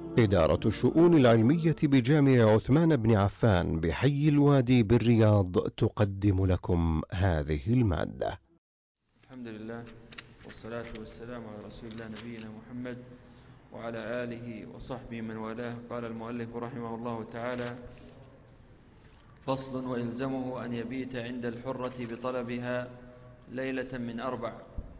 إدارة الشؤون العلمية بجامع عثمان بن عفان بحي الوادي بالرياض تقدم لكم هذه المادة. الحمد لله والصلاة والسلام على رسول الله نبينا محمد وعلى آله وصحبه من والاه. قال المؤلف رحمه الله تعالى: فصل: ويلزمه أن يبيت عند الحرة بطلبها ليلة من 4،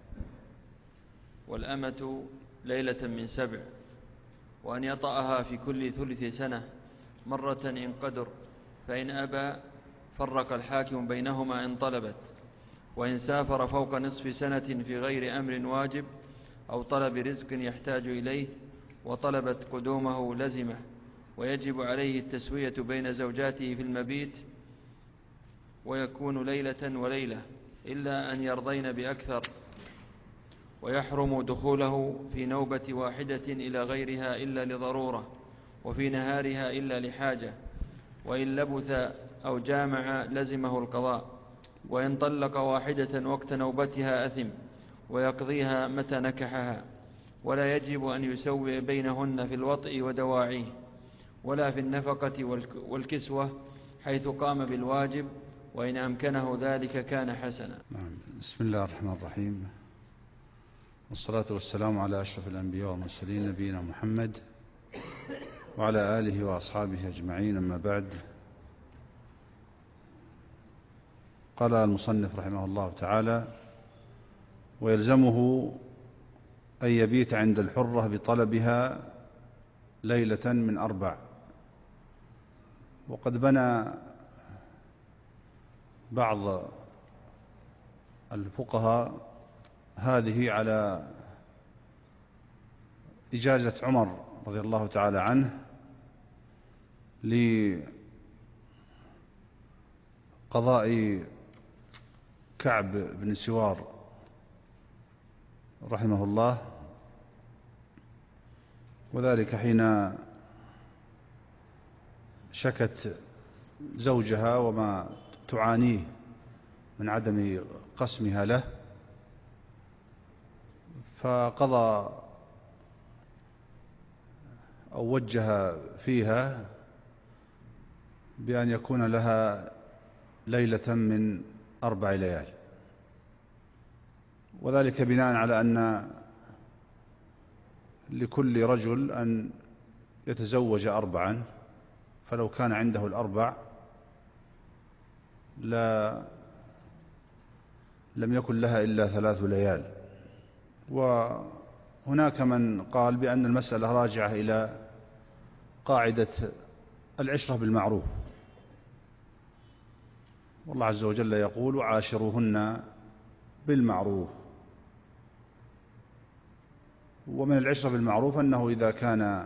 والأمة ليلة من 7، وأن يطأها في كل ثلث سنة مرة إن قدر، فإن أبى فرق الحاكم بينهما إن طلبت. وإن سافر فوق نصف سنة في غير أمر واجب أو طلب رزق يحتاج إليه وطلبت قدومه لزمه، ويجب عليه التسوية بين زوجاته في المبيت، ويكون ليلة وليلة إلا أن يرضين بأكثر، ويحرم دخوله في نوبة واحدة إلى غيرها إلا لضرورة، وفي نهارها إلا لحاجة، وإن لبث أو جامع لزمه القضاء، وإن طلق واحدة وقت نوبتها أثم، ويقضيها متى نكحها، ولا يجب أن يسوي بينهن في الوطء ودواعيه، ولا في النفقة والكسوة حيث قام بالواجب، وإن أمكنه ذلك كان حسنا. بسم الله الرحمن الرحيم، والصلاة والسلام على أشرف الأنبياء والمرسلين نبينا محمد وعلى آله وأصحابه أجمعين، أما بعد. قال المصنف رحمه الله تعالى: ويلزمه أن يبيت عند الحرة بطلبها ليلة من 4. وقد بنى بعض الفقهاء هذه على إجازة عمر رضي الله تعالى عنه لقضاء كعب بن سوار رحمه الله، وذلك حين شكت زوجها وما تعانيه من عدم قسمها له، فقضى أو وجه فيها بأن يكون لها ليلة من 4 ليال، وذلك بناء على أن لكل رجل أن يتزوج 4، فلو كان عنده 4 لم يكن لها إلا 3 ليال. وهناك من قال بأن المسألة راجعة إلى قاعدة العشرة بالمعروف، والله عز وجل يقول: وعاشروهن بالمعروف. ومن العشرة بالمعروف أنه إذا كان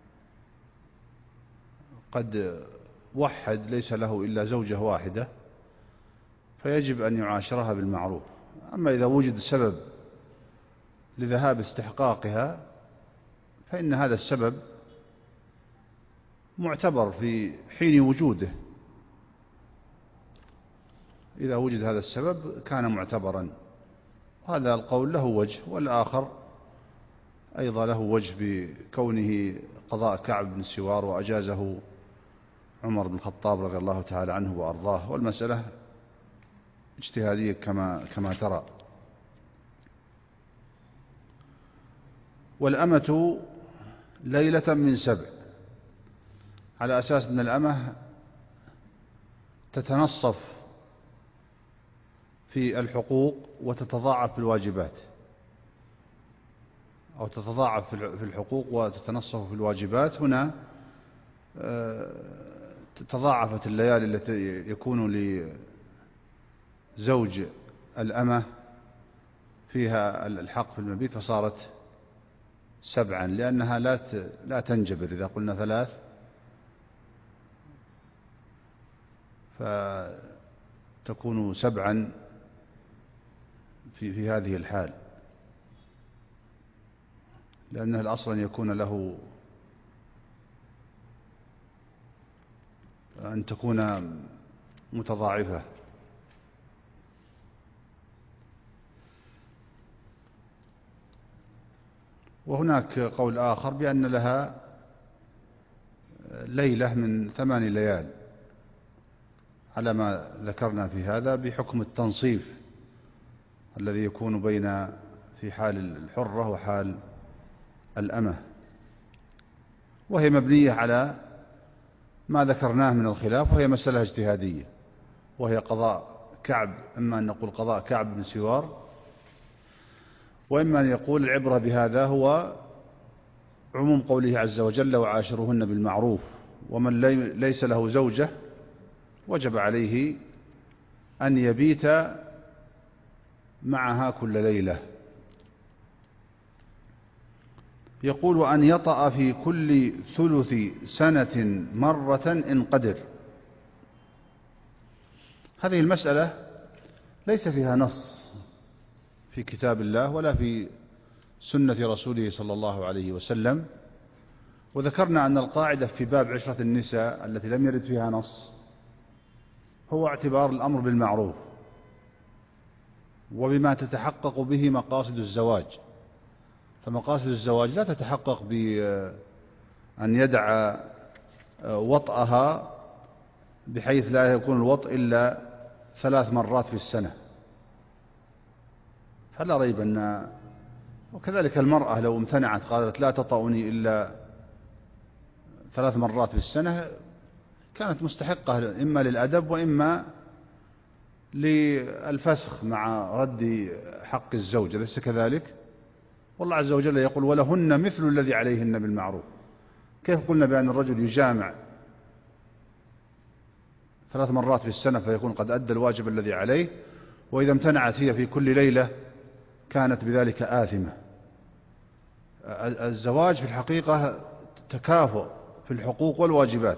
قد وحد ليس له إلا زوجة واحدة فيجب أن يعاشرها بالمعروف. أما إذا وجد سبب لذهاب استحقاقها فإن هذا السبب معتبر في حين وجوده، إذا وجد هذا السبب كان معتبرا. هذا القول له وجه، والآخر أيضا له وجه بكونه قضاء كعب بن سوار وأجازه عمر بن الخطاب رضي الله تعالى عنه وأرضاه، والمسألة اجتهادية كما ترى. والأمة ليلة من 7، على أساس أن الأمة تتنصف في الحقوق وتتضاعف في الواجبات، أو تتضاعف في الحقوق وتتنصف في الواجبات. هنا تضاعفت الليالي التي يكون لزوج الأمة فيها الحق في المبيت، فصارت 7، لأنها لا تنجبر. إذا قلنا 3 فتكون 7 في هذه الحال، لأنه الأصل أن يكون له أن تكون متضاعفة. وهناك قول آخر بأن لها ليلة من 8 ليال على ما ذكرنا في هذا، بحكم التنصيف الذي يكون في حال الحرة وحال الأمة، وهي مبنية على ما ذكرناه من الخلاف، وهي مسألة اجتهادية، وهي قضاء كعب. إما أن نقول قضاء كعب بن سوار، وإما أن يقول العبرة بهذا هو عموم قوله عز وجل وعاشرهن بالمعروف، ومن ليس له زوجة وجب عليه أن يبيت معها كل ليلة. يقول أن يطأ في كل ثلث سنة مرة إن قدر. هذه المسألة ليس فيها نص في كتاب الله ولا في سنة رسوله صلى الله عليه وسلم، وذكرنا أن القاعدة في باب عشرة النساء التي لم يرد فيها نص هو اعتبار الأمر بالمعروف وبما تتحقق به مقاصد الزواج. فمقاصد الزواج لا تتحقق بأن يدع وطأها بحيث لا يكون الوطء إلا 3 مرات في السنة، فلا ريب أن وكذلك المرأة لو امتنعت قالت لا تطأني إلا 3 مرات في السنة كانت مستحقة إما للأدب وإما للفسخ مع رد حق الزوج، أليس كذلك؟ والله عز وجل يقول ولهن مثل الذي عليهن بالمعروف. كيف قلنا بأن الرجل يجامع 3 مرات في السنة فيكون قد أدى الواجب الذي عليه، وإذا امتنعت هي في كل ليلة كانت بذلك آثمة؟ الزواج في الحقيقة تكافؤ في الحقوق والواجبات.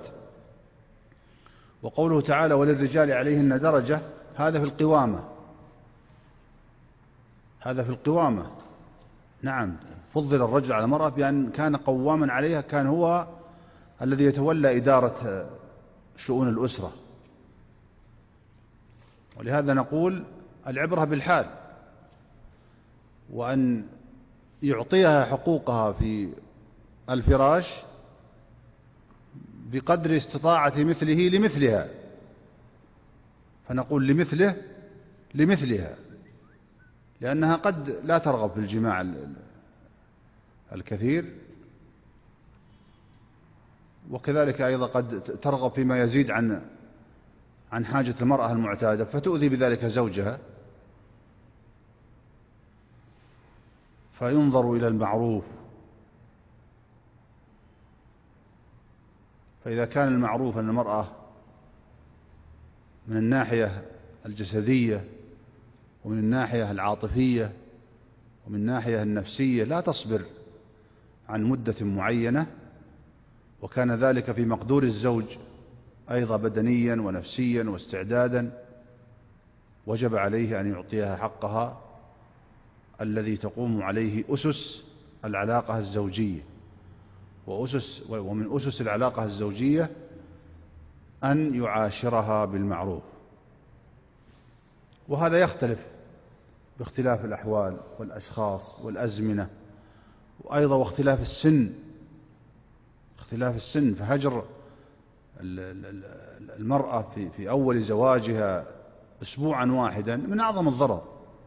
وقوله تعالى وللرجال عليهن درجة، هذا في القوامة، هذا في القوامة. نعم، فضل الرجل على المرأة بأن كان قواما عليها، كان هو الذي يتولى إدارة شؤون الأسرة. ولهذا نقول العبرة بالحال، وأن يعطيها حقوقها في الفراش بقدر استطاعة مثله لمثلها، فنقول لمثله لمثلها، لأنها قد لا ترغب في الجماع الكثير، وكذلك أيضا قد ترغب فيما يزيد عن حاجة المرأة المعتادة فتؤذي بذلك زوجها. فينظر إلى المعروف، فإذا كان المعروف أن المرأة من الناحية الجسدية ومن الناحية العاطفية ومن الناحية النفسية لا تصبر عن مدة معينة، وكان ذلك في مقدور الزوج أيضا بدنيا ونفسيا واستعدادا، وجب عليه أن يعطيها حقها الذي تقوم عليه أسس العلاقة الزوجية. ومن أسس العلاقة الزوجية أن يعاشرها بالمعروف، وهذا يختلف باختلاف الأحوال والأشخاص والأزمنة، وأيضا واختلاف السن، اختلاف السن. فهجر المرأة في أول زواجها أسبوعا واحدا من أعظم الضرر.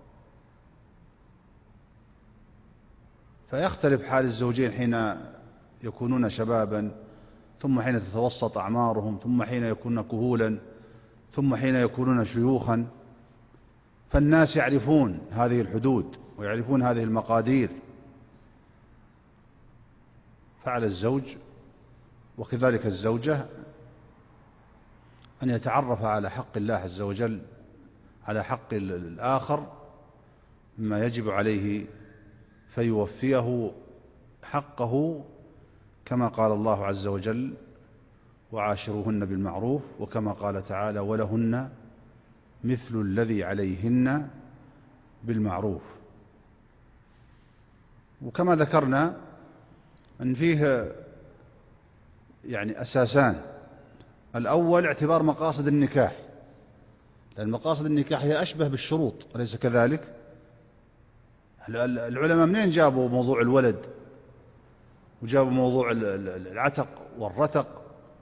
فيختلف حال الزوجين حين يكونون شبابا، ثم حين تتوسط أعمارهم، ثم حين يكونون كهولا، ثم حين يكونون شيوخا. فالناس يعرفون هذه الحدود ويعرفون هذه المقادير. فعلى الزوج وكذلك الزوجة أن يتعرف على حق الله عز وجل، على حق الآخر مما يجب عليه، فيوفيه حقه كما قال الله عز وجل وعاشروهن بالمعروف، وكما قال تعالى ولهن مثل الذي عليهن بالمعروف. وكما ذكرنا أن فيه يعني أساسان. الأول اعتبار مقاصد النكاح، لأن مقاصد النكاح هي أشبه بالشروط، أليس كذلك؟ العلماء منين جابوا موضوع الولد وجابوا موضوع العتق والرتق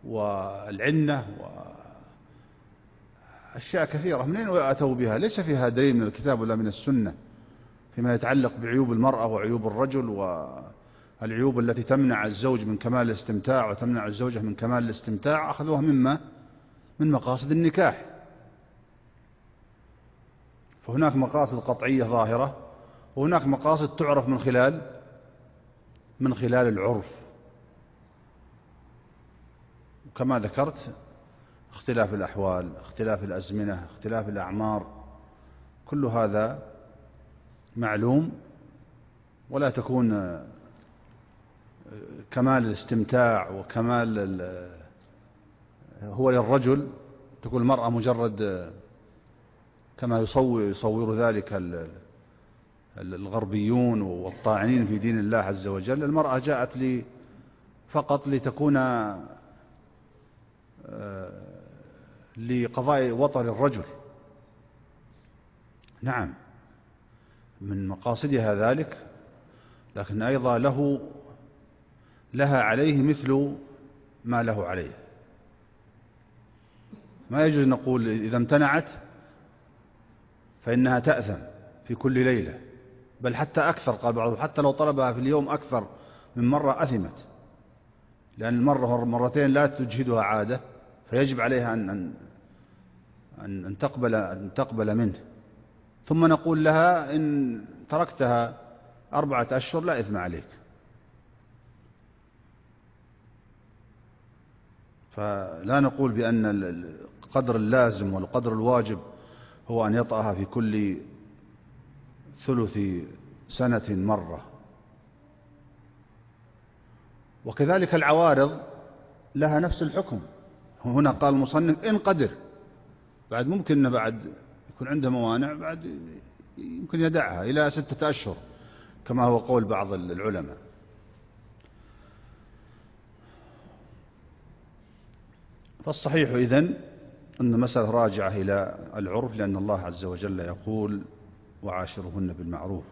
والعنة وأشياء كثيرة. منين أتوا بها؟ ليس فيها دليل من الكتاب ولا من السنة فيما يتعلق بعيوب المرأة وعيوب الرجل والعيوب التي تمنع الزوج من كمال الاستمتاع وتمنع الزوجة من كمال الاستمتاع. أخذوها من مقاصد النكاح. فهناك مقاصد قطعية ظاهرة، وهناك مقاصد تعرف من خلال العرف. وكما ذكرت اختلاف الأحوال، اختلاف الأزمنة، اختلاف الأعمار، كل هذا معلوم. ولا تكون كمال الاستمتاع وكمال هو للرجل، تكون المرأة مجرد كما يصور ذلك الغربيون والطاعنين في دين الله عز وجل. المرأة جاءت فقط لتكون لقضاء وطر الرجل. نعم، من مقاصدها ذلك، لكن أيضا لها عليه مثل ما له عليه. ما يجوز نقول إذا امتنعت فإنها تأثم في كل ليلة، بل حتى أكثر. قال بعضهم حتى لو طلبها في اليوم أكثر من مرة أثمت، لأن المرة مرتين لا تجهدها عادة، فيجب عليها أن تقبل منه. ثم نقول لها إن تركتها 4 أشهر لا إثم عليك. فلا نقول بأن القدر اللازم والقدر الواجب هو أن يطأها في كل ثلث سنة مرة. وكذلك العوارض لها نفس الحكم. هنا قال المصنف إن قدر، بعد ممكن بعد يكون عنده موانع، بعد يمكن يدعها إلى 6 أشهر كما هو قول بعض العلماء. فالصحيح إذن أن المسألة راجعة إلى العرف، لأن الله عز وجل يقول وعاشرهن بالمعروف.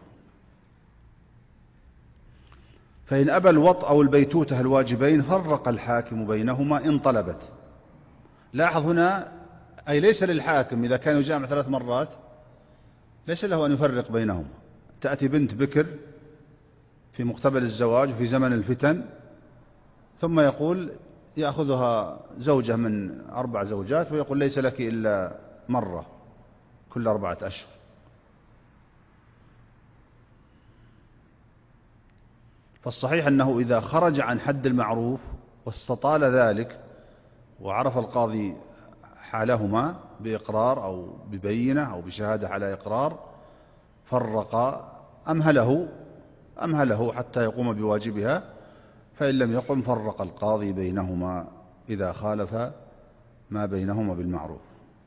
فإن أبى الوطء أو البيتوتة الواجبين فرق الحاكم بينهما إن طلبت. لاحظ هنا أي ليس للحاكم إذا كان يجامع 3 مرات ليس له أن يفرق بينهما. تأتي بنت بكر في مقتبل الزواج في زمن الفتن، ثم يقول يأخذها زوجة من 4 زوجات ويقول ليس لك إلا مرة كل 4 أشهر. فالصحيح أنه إذا خرج عن حد المعروف واستطال ذلك وعرف القاضي حالهما بإقرار أو ببينة أو بشهادة على إقرار، فرق أمهله حتى يقوم بواجبها، فإن لم يقم فرق القاضي بينهما إذا خالف ما بينهما بالمعروف.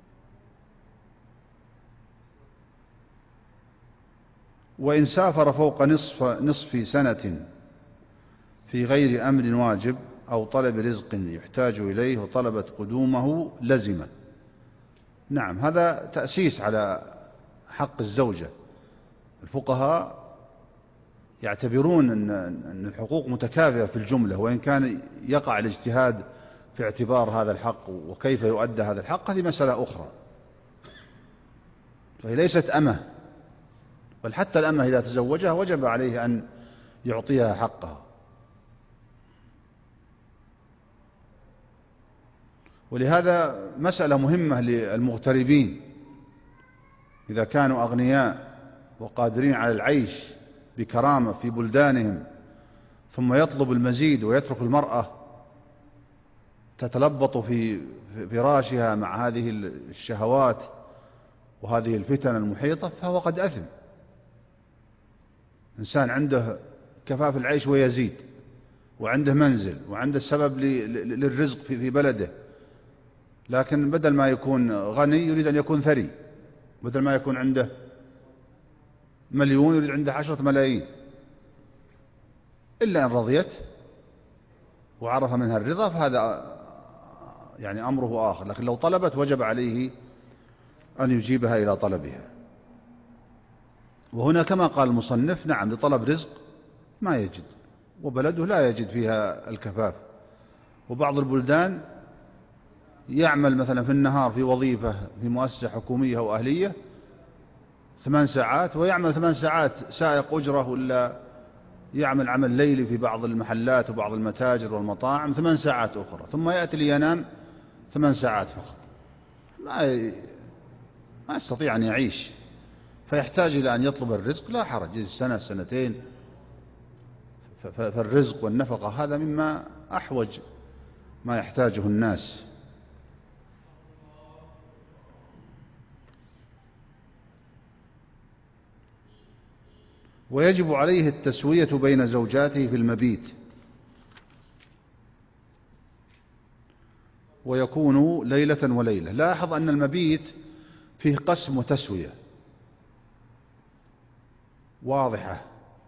وإن سافر فوق نصف سنة في غير أمر واجب أو طلب رزق يحتاج إليه وطلبت قدومه لزمه. نعم، هذا تأسيس على حق الزوجة. الفقهاء يعتبرون أن الحقوق متكافئة في الجملة، وإن كان يقع الاجتهاد في اعتبار هذا الحق وكيف يؤدى هذا الحق هذه مسألة أخرى. فهي ليست أمة، بل حتى الأمة إذا تزوجها وجب عليه أن يعطيها حقها. ولهذا مسألة مهمة للمغتربين إذا كانوا أغنياء وقادرين على العيش بكرامة في بلدانهم، ثم يطلب المزيد ويترك المرأة تتلبط في فراشها مع هذه الشهوات وهذه الفتن المحيطة، فهو قد أثم. إنسان عنده كفاف العيش ويزيد، وعنده منزل وعنده السبب للرزق في بلده، لكن بدل ما يكون غني يريد أن يكون ثري، بدل ما يكون عنده 1,000,000 يريد عنده 10 ملايين. إلا أن رضيت وعرف منها الرضا فهذا يعني أمره آخر، لكن لو طلبت وجب عليه أن يجيبها إلى طلبها. وهنا كما قال المصنف نعم لطلب رزق ما يجد، وبلده لا يجد فيها الكفاف، وبعض البلدان يعمل مثلا في النهار في وظيفة في مؤسسة حكومية أو أهلية 8 ساعات، ويعمل 8 ساعات سائق أجرة، ولا يعمل عمل ليلي في بعض المحلات وبعض المتاجر والمطاعم 8 ساعات أخرى، ثم يأتي لينام 8 ساعات فقط، ما يستطيع أن يعيش، فيحتاج إلى أن يطلب الرزق. لا حرج، سنة سنتين، فالرزق والنفقة هذا مما أحوج ما يحتاجه الناس. ويجب عليه التسوية بين زوجاته في المبيت، ويكون ليلة وليلة. لاحظ أن المبيت فيه قسم وتسوية واضحة،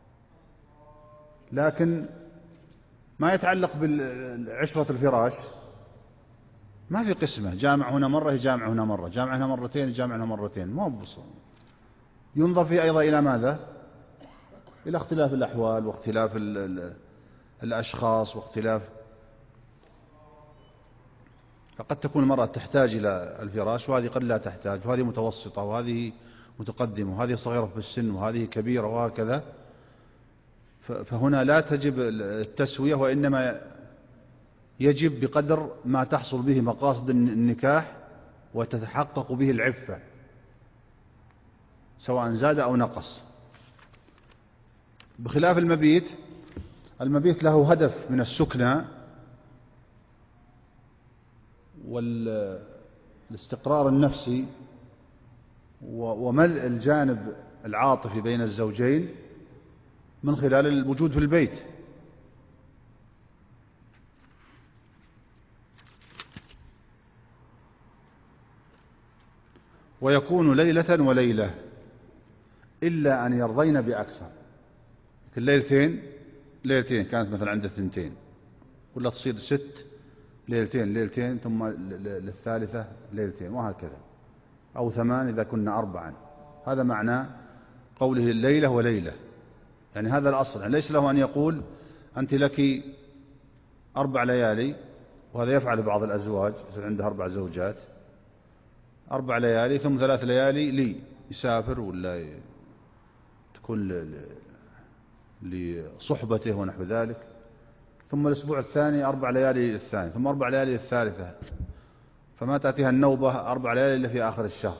لكن ما يتعلق بالعشرة الفراش ما في قسمة، جامع هنا مرة يجامع هنا مرة، جامع هنا مرتين يجامع هنا مرتين، ما بصر. ينظر فيه أيضا إلى ماذا؟ إلى اختلاف الأحوال واختلاف الأشخاص واختلاف. فقد تكون المرأة تحتاج إلى الفراش، وهذه قد لا تحتاج، وهذه متوسطة، وهذه متقدمة، وهذه صغيرة في السن، وهذه كبيرة، وهكذا. فهنا لا تجب التسوية، وإنما يجب بقدر ما تحصل به مقاصد النكاح وتتحقق به العفة، سواء زاد أو نقص. بخلاف المبيت، المبيت له هدف من السكنى والاستقرار النفسي وملء الجانب العاطفي بين الزوجين من خلال الوجود في البيت. ويكون ليلة وليلة إلا أن يرضين بأكثر. الليلتين كانت مثلا عند 2، ولا تصير 6 ليلتين ثم للثالثة ليلتين، وهكذا، أو 8 إذا كنا 4. هذا معنى قوله الليلة وليلة، يعني هذا الأصل. يعني ليس له أن يقول أنت لك 4 ليالي، وهذا يفعل بعض الأزواج، يصير عنده 4 زوجات، 4 ليالي ثم 3 ليالي لي، يسافر ولا تكون لصحبته ونحو ذلك، ثم الأسبوع الثاني 4 ليالي للثاني، ثم 4 ليالي للثالثة، فما تأتيها النوبة 4 ليالي إلا في آخر الشهر.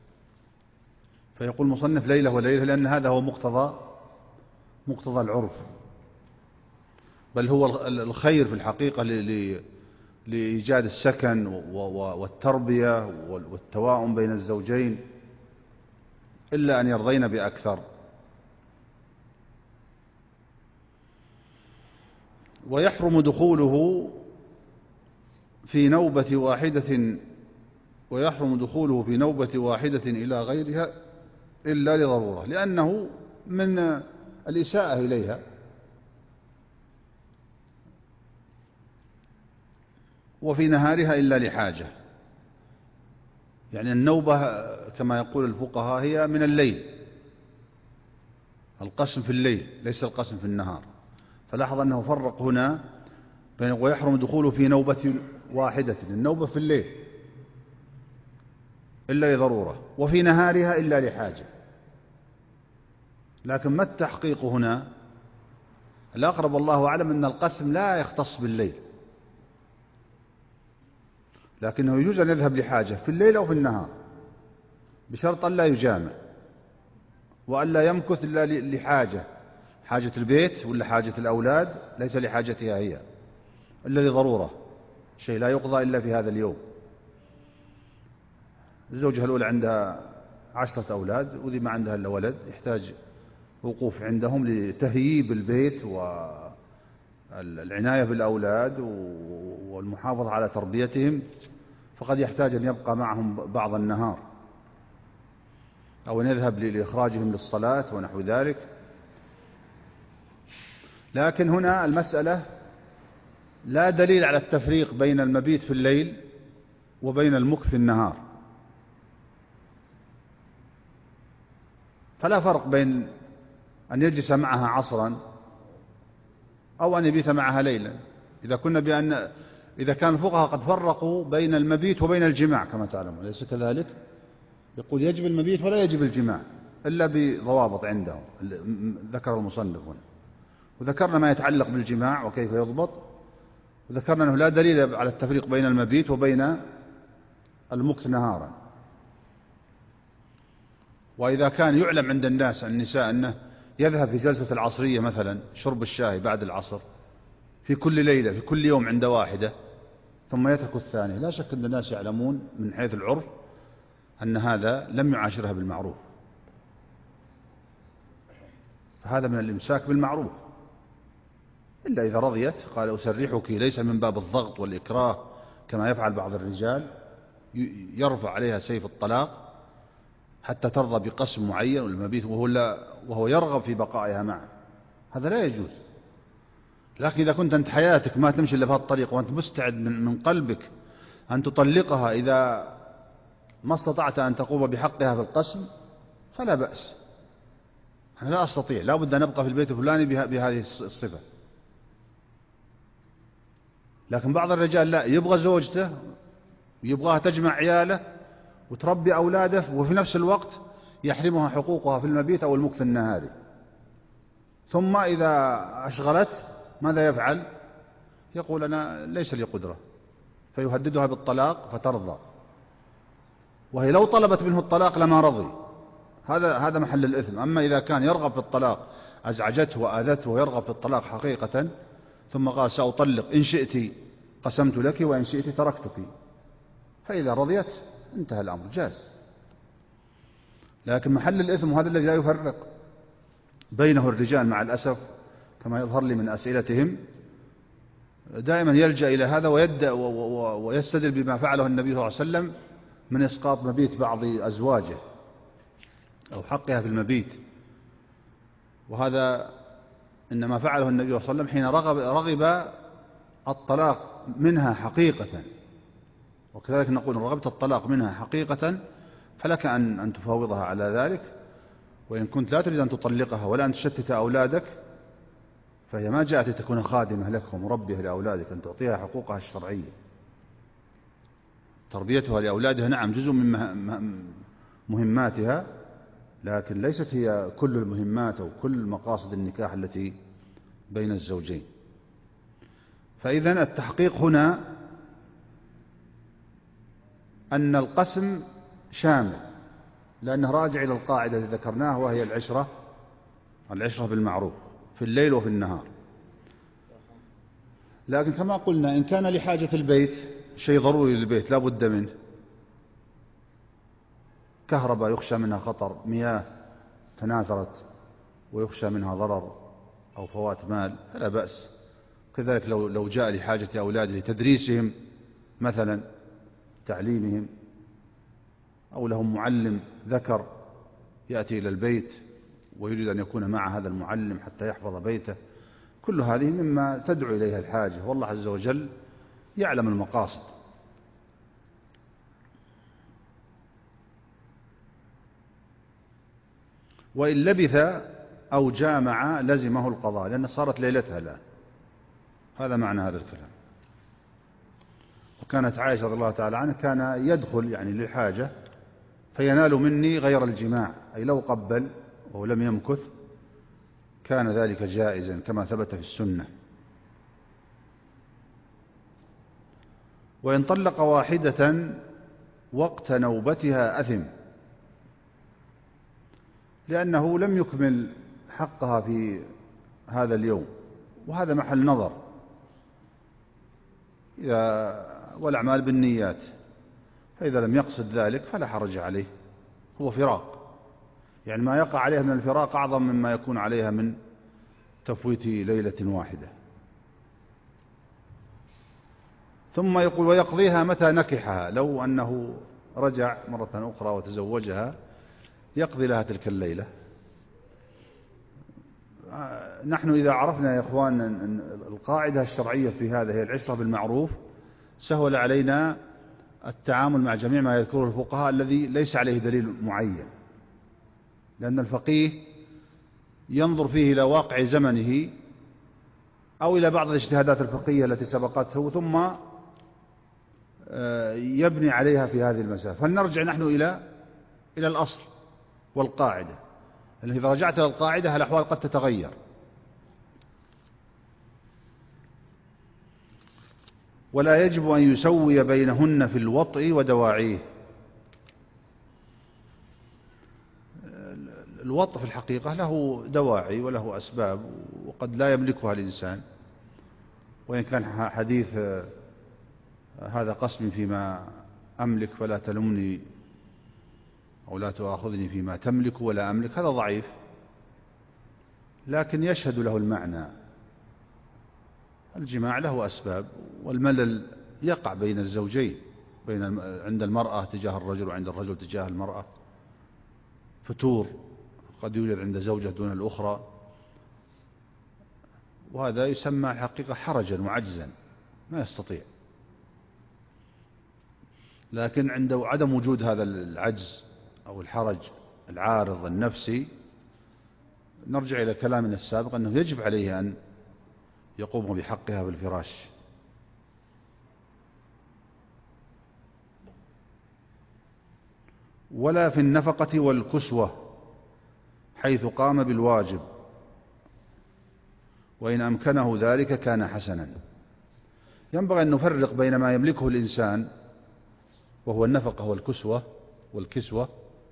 فيقول مصنف ليلة وليلة، لأن هذا هو مقتضى العرف، بل هو الخير في الحقيقة لإيجاد السكن والتربية والتواؤم بين الزوجين، إلا أن يرضين بأكثر. ويحرم دخوله في نوبة واحدة إلى غيرها إلا لضرورة، لأنه من الإساءة إليها. وفي نهارها إلا لحاجة، يعني النوبة كما يقول الفقهاء هي من الليل، القسم في الليل ليس القسم في النهار. فلاحظ أنه فرق هنا بين ويحرم دخوله في نوبة واحدة، النوبة في الليل إلا لضرورة، وفي نهارها إلا لحاجة. لكن ما التحقيق هنا؟ الأقرب الله أعلم أن القسم لا يختص بالليل، لكنه يجوز أن يذهب لحاجة في الليل أو في النهار، بشرط أن لا يجامع، وأن لا يمكث إلا لحاجة، حاجة البيت ولا حاجة الأولاد، ليس لحاجتها هي، إلا لضرورة، شيء لا يقضى إلا في هذا اليوم. الزوجة الأولى عندها 10 أولاد، وذي ما عندها إلا ولد، يحتاج وقوف عندهم لتهييب البيت والعناية بالأولاد والمحافظة على تربيتهم، فقد يحتاج أن يبقى معهم بعض النهار، أو أن يذهب لإخراجهم للصلاة ونحو ذلك. لكن هنا المسألة لا دليل على التفريق بين المبيت في الليل وبين المكث في النهار، فلا فرق بين أن يجلس معها عصرا أو أن يبيت معها ليلا. إذا إذا كان الفقهاء قد فرقوا بين المبيت وبين الجماع كما تعلمون، ليس كذلك؟ يقول يجب المبيت ولا يجب الجماع إلا بضوابط عندهم ذكر المصنف هنا، وذكرنا ما يتعلق بالجماع وكيف يضبط، وذكرنا أنه لا دليل على التفريق بين المبيت وبين المكث نهارا. وإذا كان يعلم عند الناس النساء أنه يذهب في جلسة العصرية مثلا شرب الشاي بعد العصر في كل ليلة في كل يوم عند واحدة ثم يترك الثانية، لا شك أن الناس يعلمون من حيث العرف أن هذا لم يعاشرها بالمعروف، فهذا من الإمساك بالمعروف، إلا إذا رضيت قال أسرحك، ليس من باب الضغط والإكراه كما يفعل بعض الرجال، يرفع عليها سيف الطلاق حتى ترضى بقسم معين والمبيت وهو يرغب في بقائها معه، هذا لا يجوز. لكن إذا كنت أنت حياتك ما تمشي إلا في هذا الطريق وأنت مستعد من قلبك أن تطلقها إذا ما استطعت أن تقوم بحقها في القسم فلا بأس. أنا لا أستطيع، لا بد أن أبقى في البيت الفلاني بهذه الصفة. لكن بعض الرجال لا، يبغى زوجته يبغاها تجمع عياله وتربي أولاده وفي نفس الوقت يحرمها حقوقها في المبيت أو المكث النهاري، ثم إذا أشغلت ماذا يفعل؟ يقول أنا ليس لي قدرة، فيهددها بالطلاق فترضى، وهي لو طلبت منه الطلاق لما رضي، هذا محل الإثم. أما إذا كان يرغب في الطلاق، أزعجته وآذته ويرغب في الطلاق حقيقة، ثم قال سأطلق إن شئت قسمت لك وإن شئت تركتك، فإذا رضيت انتهى الأمر جاز. لكن محل الإثم، وهذا الذي لا يفرق بينه الرجال مع الأسف كما يظهر لي من أسئلتهم، دائما يلجأ إلى هذا ويستدل بما فعله النبي صلى الله عليه وسلم من إسقاط مبيت بعض أزواجه أو حقها في المبيت، وهذا إنما فعله النبي صلى الله عليه وسلم حين رغب الطلاق منها حقيقة، وكذلك نقول إن رغبت الطلاق منها حقيقة فلك أن تفاوضها على ذلك، وإن كنت لا تريد أن تطلقها ولا أن تشتت أولادك فهي ما جاءت لتكون خادمة لك ومربية لأولادك، أن تعطيها حقوقها الشرعية. تربيتها لأولادها نعم جزء من مهماتها، لكن ليست هي كل المهمات أو كل مقاصد النكاح التي بين الزوجين. فإذن التحقيق هنا أن القسم شامل، لأنه راجع إلى القاعدة التي ذكرناها وهي العشرة بالمعروف في الليل وفي النهار. لكن كما قلنا إن كان لحاجة البيت شيء ضروري للبيت لا بد منه، كهرباء يخشى منها خطر، مياه تناثرت ويخشى منها ضرر أو فوات مال فلا بأس. كذلك لو جاء لحاجة أولاده لتدريسهم مثلا تعليمهم، أو لهم معلم ذكر يأتي إلى البيت ويريد أن يكون مع هذا المعلم حتى يحفظ بيته، كل هذه مما تدعو إليها الحاجة، والله عز وجل يعلم المقاصد. وإن لبث أو جامع لزمه القضاء، لأن صارت ليلتها الآن، هذا معنى هذا الكلام. وكانت عائشة رضي الله تعالى عنها كان يدخل يعني للحاجة فينال مني غير الجماع، أي لو قبل ولم يمكث كان ذلك جائزا كما ثبت في السنة. وإن طلق واحدة وقت نوبتها أثم، لأنه لم يكمل حقها في هذا اليوم، وهذا محل نظر، والأعمال بالنيات، فإذا لم يقصد ذلك فلا حرج عليه، هو فراق، يعني ما يقع عليها من الفراق أعظم مما يكون عليها من تفويت ليلة واحدة. ثم يقول ويقضيها متى نكحها، لو أنه رجع مرة أخرى وتزوجها يقضي لها تلك الليلة. نحن إذا عرفنا يا إخوان أن القاعدة الشرعية في هذا هي العشرة بالمعروف، سهل علينا التعامل مع جميع ما يذكره الفقهاء الذي ليس عليه دليل معين، لأن الفقيه ينظر فيه إلى واقع زمنه أو إلى بعض الاجتهادات الفقهية التي سبقته، ثم يبني عليها في هذه المسألة. فلنرجع نحن إلى الأصل والقاعدة، لأن إذا رجعت إلى القاعدة الأحوال قد تتغير. ولا يجب أن يسوي بينهن في الوطء ودواعيه. الوطء في الحقيقة له دواعي وله أسباب وقد لا يملكها الإنسان، وإن كان حديث هذا قسم فيما أملك فلا تلمني أو لا تؤاخذني فيما تملك ولا أملك، هذا ضعيف، لكن يشهد له المعنى. الجماع له أسباب، والملل يقع بين الزوجين، عند المرأة تجاه الرجل وعند الرجل تجاه المرأة، فتور قد يوجد عند زوجة دون الأخرى، وهذا يسمى الحقيقة حرجا وعجزا، ما يستطيع. لكن عند عدم وجود هذا العجز أو الحرج العارض النفسي، نرجع إلى كلامنا السابق أنه يجب عليه أن يقوم بحقها بالفراش. ولا في النفقة والكسوة حيث قام بالواجب، وإن أمكنه ذلك كان حسنا. ينبغي أن نفرق بين ما يملكه الإنسان وهو النفقة والكسوة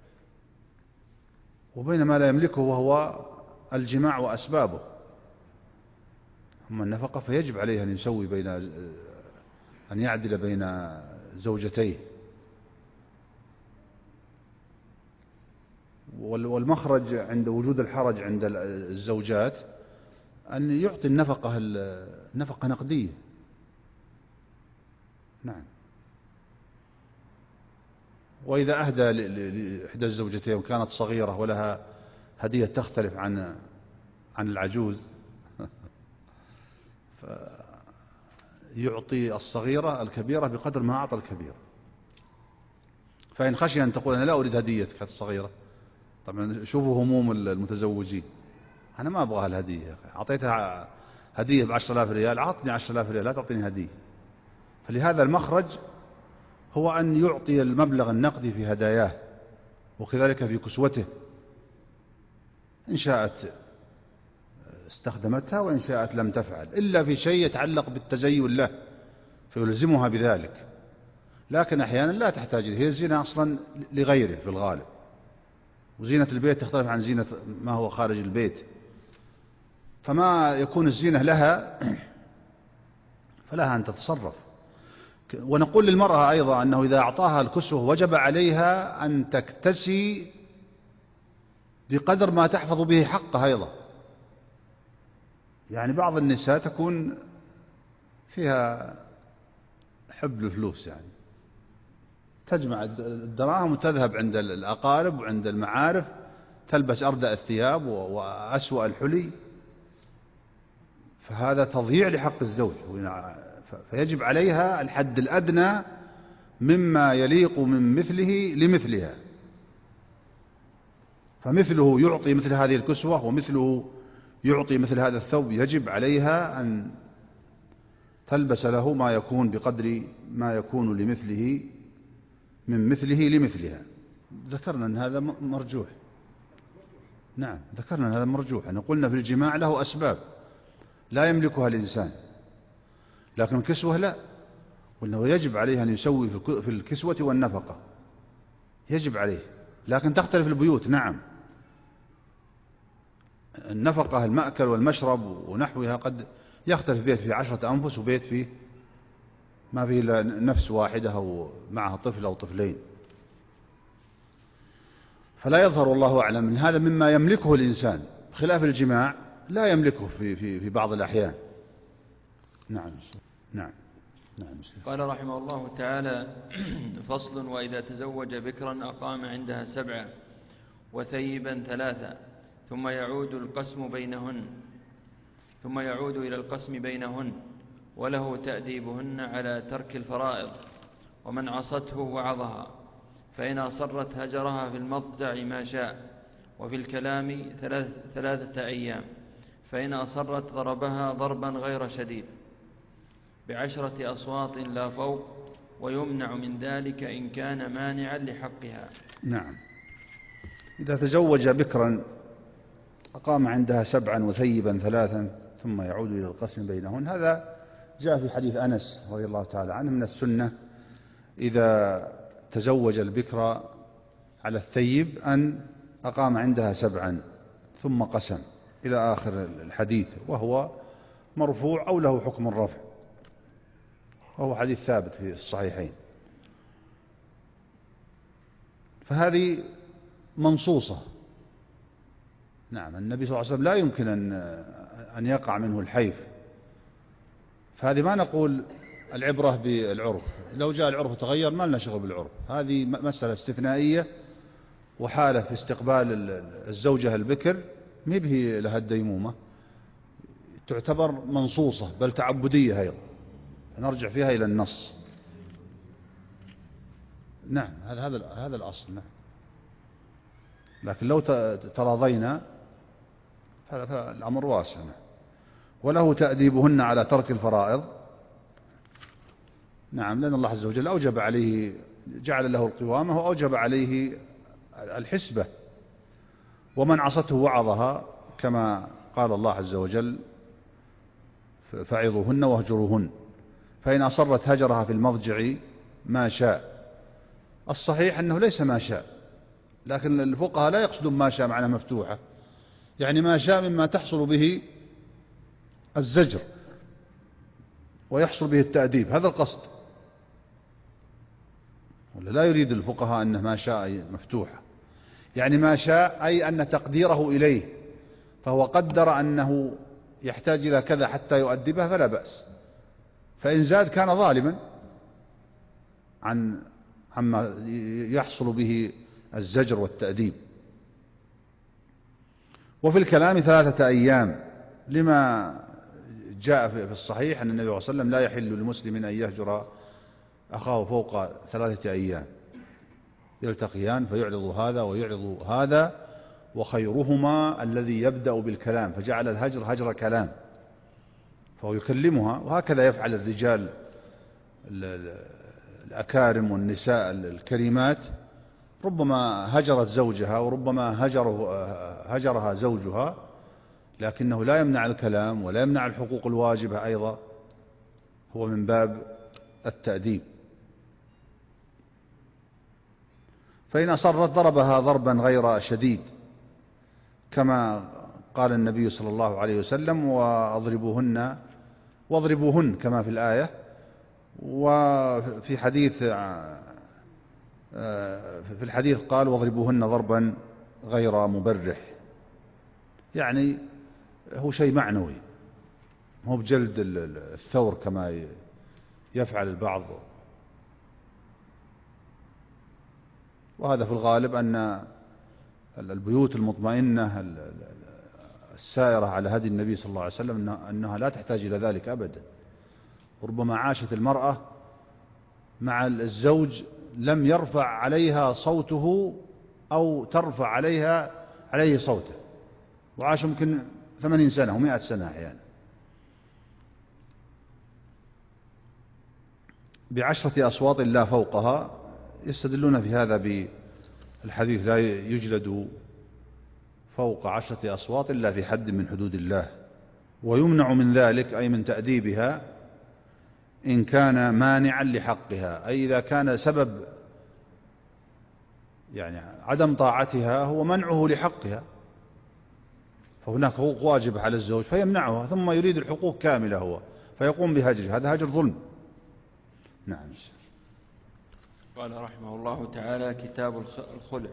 وبين ما لا يملكه وهو الجماع وأسبابه. أما النفقة فيجب عليه أن يسوي أن يعدل بين زوجتيه. والمخرج عند وجود الحرج عند الزوجات أن يعطي النفقة نقدية. نعم. وإذا أهدى لإحدى الزوجتين وكانت صغيرة ولها هدية تختلف عن العجوز فيعطي الصغيرة الكبيرة بقدر ما أعطى الكبير. فإن خشي أن تقول أنا لا أريد هديتك الصغيرة، طبعا شوفوا هموم المتزوجين، أنا ما أبغى الهدية، أعطيتها هدية ب10,000 ريال، أعطني 10,000 ريال، لا تعطيني هدية. فلهذا المخرج هو أن يعطي المبلغ النقدي في هداياه، وكذلك في كسوته، إن شاءت استخدمتها وإن شاءت لم تفعل، إلا في شيء يتعلق بالتزين له فيلزمها بذلك. لكن أحيانا لا تحتاج، هي الزينة أصلا لغيره في الغالب، وزينة البيت تختلف عن زينة ما هو خارج البيت، فما يكون الزينة لها فلها أن تتصرف. ونقول للمرأة أيضا أنه إذا أعطاها الكسوة وجب عليها أن تكتسي بقدر ما تحفظ به حقها أيضا. يعني بعض النساء تكون فيها حب الفلوس، يعني تجمع الدراهم وتذهب عند الأقارب وعند المعارف، تلبس أردأ الثياب وأسوأ الحلي، فهذا تضييع لحق الزوج. فيجب عليها الحد الأدنى مما يليق من مثله لمثلها، فمثله يعطي مثل هذه الكسوة ومثله يعطي مثل هذا الثوب، يجب عليها أن تلبس له ما يكون بقدر ما يكون لمثله من مثله لمثلها. ذكرنا أن هذا مرجوح. نعم، ذكرنا أن هذا مرجوح. أن قلنا في الجماع له أسباب لا يملكها الإنسان، لكن الكسوة لا. قلنا ويجب عليه أن يسوي في الكسوة والنفقة، يجب عليه، لكن تختلف البيوت. نعم، النفقة المأكل والمشرب ونحوها قد يختلف بيت فيه 10 أنفس وبيت فيه ما فيه إلا نفس واحدة أو معها طفل أو طفلين، فلا يظهر الله أعلم من هذا مما يملكه الإنسان، خلاف الجماع لا يملكه في بعض الأحيان. نعم. نعم. نعم. قال رحمه الله تعالى: فصل: وإذا تزوج بكرا أقام عندها 7 وثيبا 3 ثم يعود إلى القسم بينهن، وله تأديبهن على ترك الفرائض، ومن عصته وعظها، فإن أصرت هجرها في المضجع ما شاء، وفي الكلام 3 أيام، فإن أصرت ضربها ضربا غير شديد ب10 أصوات لا فوق، ويمنع من ذلك إن كان مانعا لحقها. نعم. إذا تزوج بكرا أقام عندها 7 وثيبا 3 ثم يعود إلى القسم بينهن، هذا جاء في حديث أنس رضي الله تعالى عنه من السنة إذا تزوج البكر على الثيب أن أقام عندها 7 ثم قسم إلى آخر الحديث، وهو مرفوع أو له حكم الرفع، وهو حديث ثابت في الصحيحين. فهذه منصوصة. نعم، النبي صلى الله عليه وسلم لا يمكن أن يقع منه الحيف، فهذه ما نقول العبرة بالعرف، لو جاء العرف تغير ما لنا شغل بالعرف، هذه مسألة استثنائية وحالة في استقبال الزوجة البكر ما به لها الديمومة، تعتبر منصوصة بل تعبدية أيضا، نرجع فيها إلى النص. نعم، هذا الأصل. نعم. لكن لو تراضينا فالأمر واسع. وله تأديبهن على ترك الفرائض. نعم، لأن الله عز وجل أوجب عليه، جعل له القوامة وأوجب عليه الحسبة، ومن عصته وعظها كما قال الله عز وجل فعظوهن واهجروهن، فإن أصرت هجرها في المضجع ما شاء. الصحيح أنه ليس ما شاء، لكن الفقهاء لا يقصدون ما شاء معنى مفتوحة، يعني ما شاء مما تحصل به الزجر ويحصل به التأديب، هذا القصد. ولا لا يريد الفقهاء أنه ما شاء مفتوحة، يعني ما شاء أي أن تقديره إليه، فهو قدر أنه يحتاج إلى كذا حتى يؤدبه فلا بأس، فإن زاد كان ظالما عما يحصل به الزجر والتأديب. وفي الكلام 3 أيام، لما جاء في الصحيح أن النبي صلى الله عليه وسلم لا يحل للمسلم أن يهجر أخاه فوق 3 أيام، يلتقيان فيعرض هذا ويعرض هذا، وخيرهما الذي يبدأ بالكلام، فجعل الهجر هجر كلام، فهو يكلمها. وهكذا يفعل الرجال الأكارم والنساء الكريمات، ربما هجرت زوجها وربما هجرها زوجها، لكنه لا يمنع الكلام ولا يمنع الحقوق الواجبة أيضا، هو من باب التأديب. فإن أصرت ضربها ضربا غير شديد، كما قال النبي صلى الله عليه وسلم واضربوهن كما في الآية. وفي الحديث قال واضربوهن ضربا غير مبرح، يعني هو شيء معنوي، هو بجلد الثور كما يفعل البعض. وهذا في الغالب أن البيوت المطمئنة السائرة على هدي النبي صلى الله عليه وسلم أنها لا تحتاج إلى ذلك أبدا. ربما عاشت المرأة مع الزوج لم يرفع عليها صوته أو ترفع عليه صوته، وعاش يمكن 80 سنة و100 سنة أحيانا. ب10 أصوات لا فوقها، يستدلون في هذا بالحديث لا يجلد فوق 10 أصوات إلا في حد من حدود الله. ويمنع من ذلك أي من تأديبها إن كان مانعا لحقها، أي إذا كان سبب يعني عدم طاعتها هو منعه لحقها، فهناك حقوق واجبة على الزوج فيمنعها، ثم يريد الحقوق كاملة هو فيقوم بهجر، هذا هجر ظلم. نعم. قال رحمه الله تعالى: كتاب الخلع.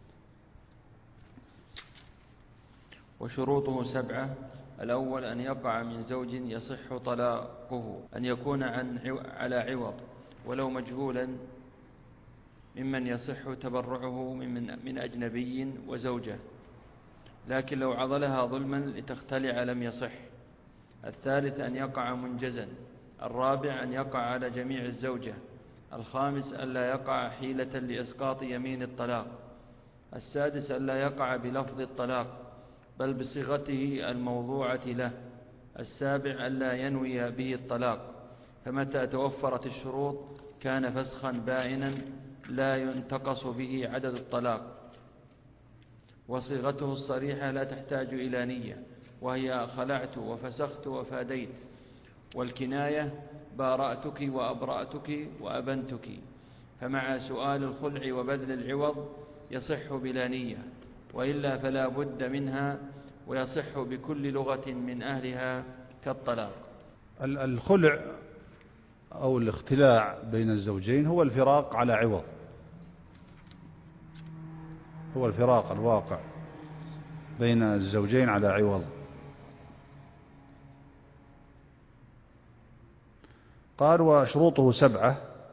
وشروطه 7: الأول أن يقع من زوج يصح طلاقه، أن يكون على عوض ولو مجهولا ممن يصح تبرعه من أجنبي وزوجة، لكن لو عضلها ظلما لتختلع لم يصح. الثالث أن يقع منجزا. الرابع أن يقع على جميع الزوجة. الخامس ألا يقع حيلة لإسقاط يمين الطلاق. السادس ألا يقع بلفظ الطلاق بل بصيغته الموضوعة له. السابع ألا ينوي به الطلاق، فمتى توفرت الشروط كان فسخا بائنا لا ينتقص به عدد الطلاق، وصيغته الصريحة لا تحتاج إلى نية، وهي خلعت وفسخت وفاديت. والكناية بارأتك وأبرأتك وأبنتك، فمع سؤال الخلع وبذل العوض يصح بلا نية، وإلا فلا بد منها، ويصح بكل لغة من أهلها كالطلاق. الخلع أو الاختلاع بين الزوجين هو الفراق على عوض، هو الفراق الواقع بين الزوجين على عوض. قال وشروطه 7: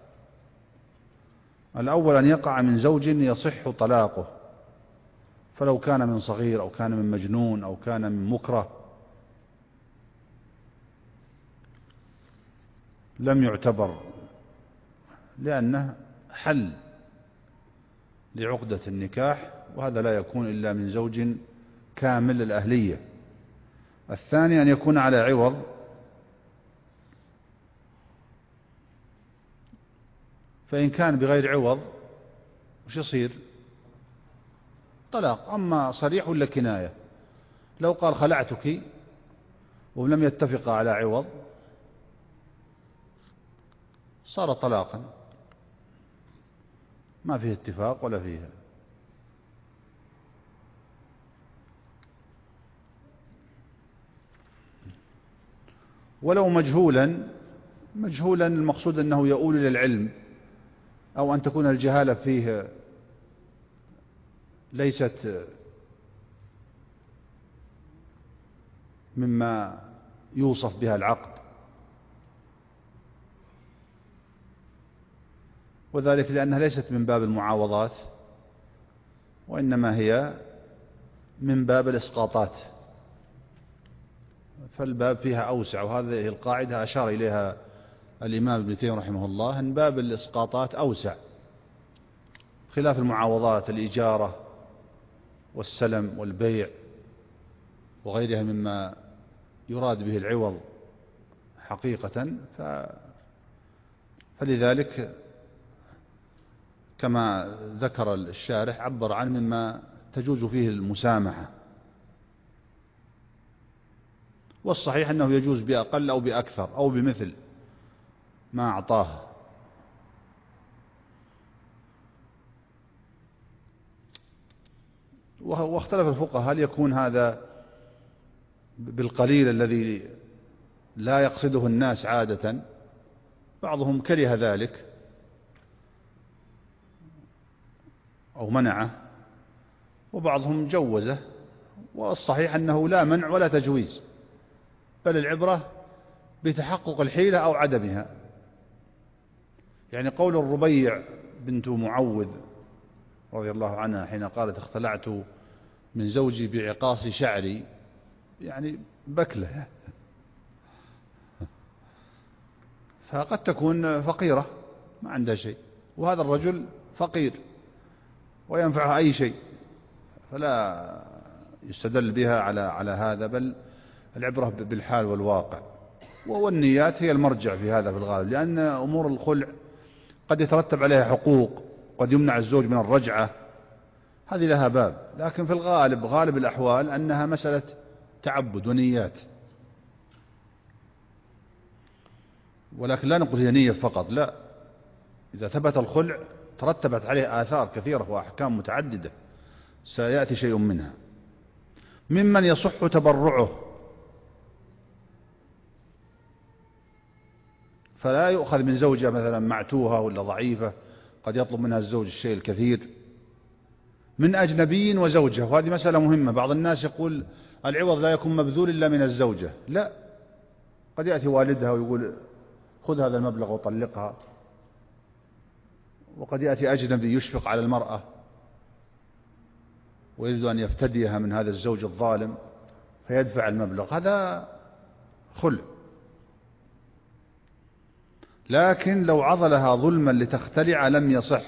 الأول أن يقع من زوج يصح طلاقه، فلو كان من صغير أو كان من مجنون أو كان من مكره لم يعتبر، لأنه حل لعقدة النكاح، وهذا لا يكون إلا من زوج كامل الأهلية. الثاني أن يكون على عوض، فإن كان بغير عوض وش يصير؟ طلاق. أما صريح ولا كناية؟ لو قال خلعتك ولم يتفق على عوض صار طلاقا، ما فيه اتفاق ولا فيها. ولو مجهولا المقصود أنه يؤول إلى العلم، أو أن تكون الجهالة فيه ليست مما يوصف بها العقد، وذلك لأنها ليست من باب المعاوضات، وإنما هي من باب الإسقاطات، فالباب فيها أوسع. وهذه القاعدة أشار إليها الإمام ابن تيمية رحمه الله، أن باب الإسقاطات أوسع، خلاف المعاوضات، الإجارة والسلم والبيع وغيرها مما يراد به العوض حقيقة. فلذلك كما ذكر الشارح عبر عن مما تجوز فيه المسامحة، والصحيح أنه يجوز بأقل أو بأكثر أو بمثل ما أعطاه. واختلف الفقهاء هل يكون هذا بالقليل الذي لا يقصده الناس عادة، بعضهم كره ذلك أو منعه، وبعضهم جوزه، والصحيح أنه لا منع ولا تجويز، بل العبرة بتحقق الحيلة أو عدمها. يعني قول الربيع بنت معوذ رضي الله عنها حين قالت اختلعت من زوجي بعقاص شعري، يعني بكلة، فقد تكون فقيرة ما عندها شيء، وهذا الرجل فقير وينفعها أي شيء، فلا يستدل بها على هذا، بل العبرة بالحال والواقع. والنيات هي المرجع في هذا في الغالب، لأن أمور الخلع قد يترتب عليها حقوق، قد يمنع الزوج من الرجعة، هذه لها باب، لكن في الغالب غالب الأحوال أنها مسألة تعبد ونيات، ولكن لا نقول هي نية فقط، لا، إذا ثبت الخلع ترتبت عليه آثار كثيرة وأحكام متعددة سيأتي شيء منها. ممن يصح تبرعه، فلا يؤخذ من زوجة مثلا معتوهة ولا ضعيفة قد يطلب منها الزوج الشيء الكثير. من أجنبي وزوجة، وهذه مسألة مهمة، بعض الناس يقول العوض لا يكون مبذول إلا من الزوجة، لا، قد يأتي والدها ويقول خذ هذا المبلغ وطلقها، وقد يأتي أجنبي يشفق على المرأة ويريد أن يفتديها من هذا الزوج الظالم فيدفع المبلغ، هذا خلع. لكن لو عضلها ظلما لتختلع لم يصح،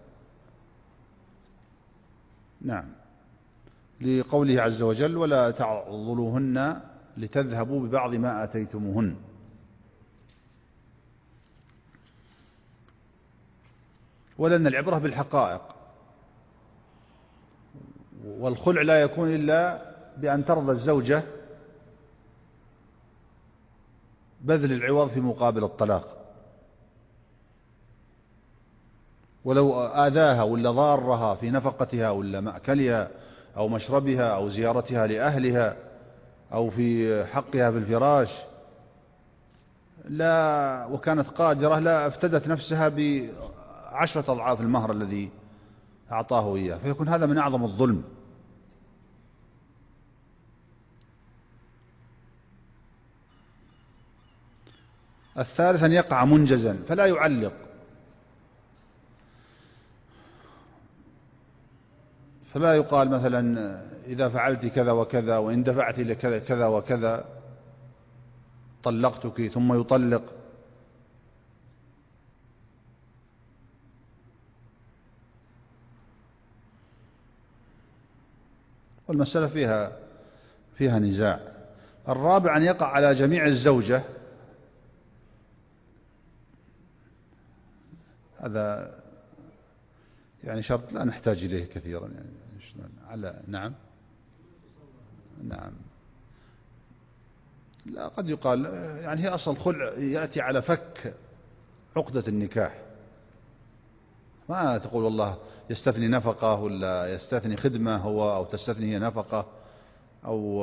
نعم، لقوله عز وجل ولا تعضلوهن لتذهبوا ببعض ما آتيتموهن. ولأن العبرة بالحقائق، والخلع لا يكون إلا بأن ترضى الزوجة بذل العوض في مقابل الطلاق. ولو آذاها ولا ضارها في نفقتها ولا مأكلها أو مشربها أو زيارتها لأهلها أو في حقها في الفراش لا وكانت قادرة لا افتدت نفسها ب10 أضعاف المهر الذي أعطاه إياه، فيكون هذا من أعظم الظلم. الثالث أن يقع منجزا فلا يعلق، فلا يقال مثلا إذا فعلت كذا وكذا وإن دفعت إلى كذا وكذا طلقتك ثم يطلق. والمسألة فيها نزاع. الرابع أن يقع على جميع الزوجة، هذا يعني شرط لا نحتاج إليه كثيرا يعني على نعم لا قد يقال يعني هي أصل الخلع يأتي على فك عقدة النكاح، ما تقول والله يستثني نفقة ولا يستثني خدمة هو أو تستثني هي نفقة أو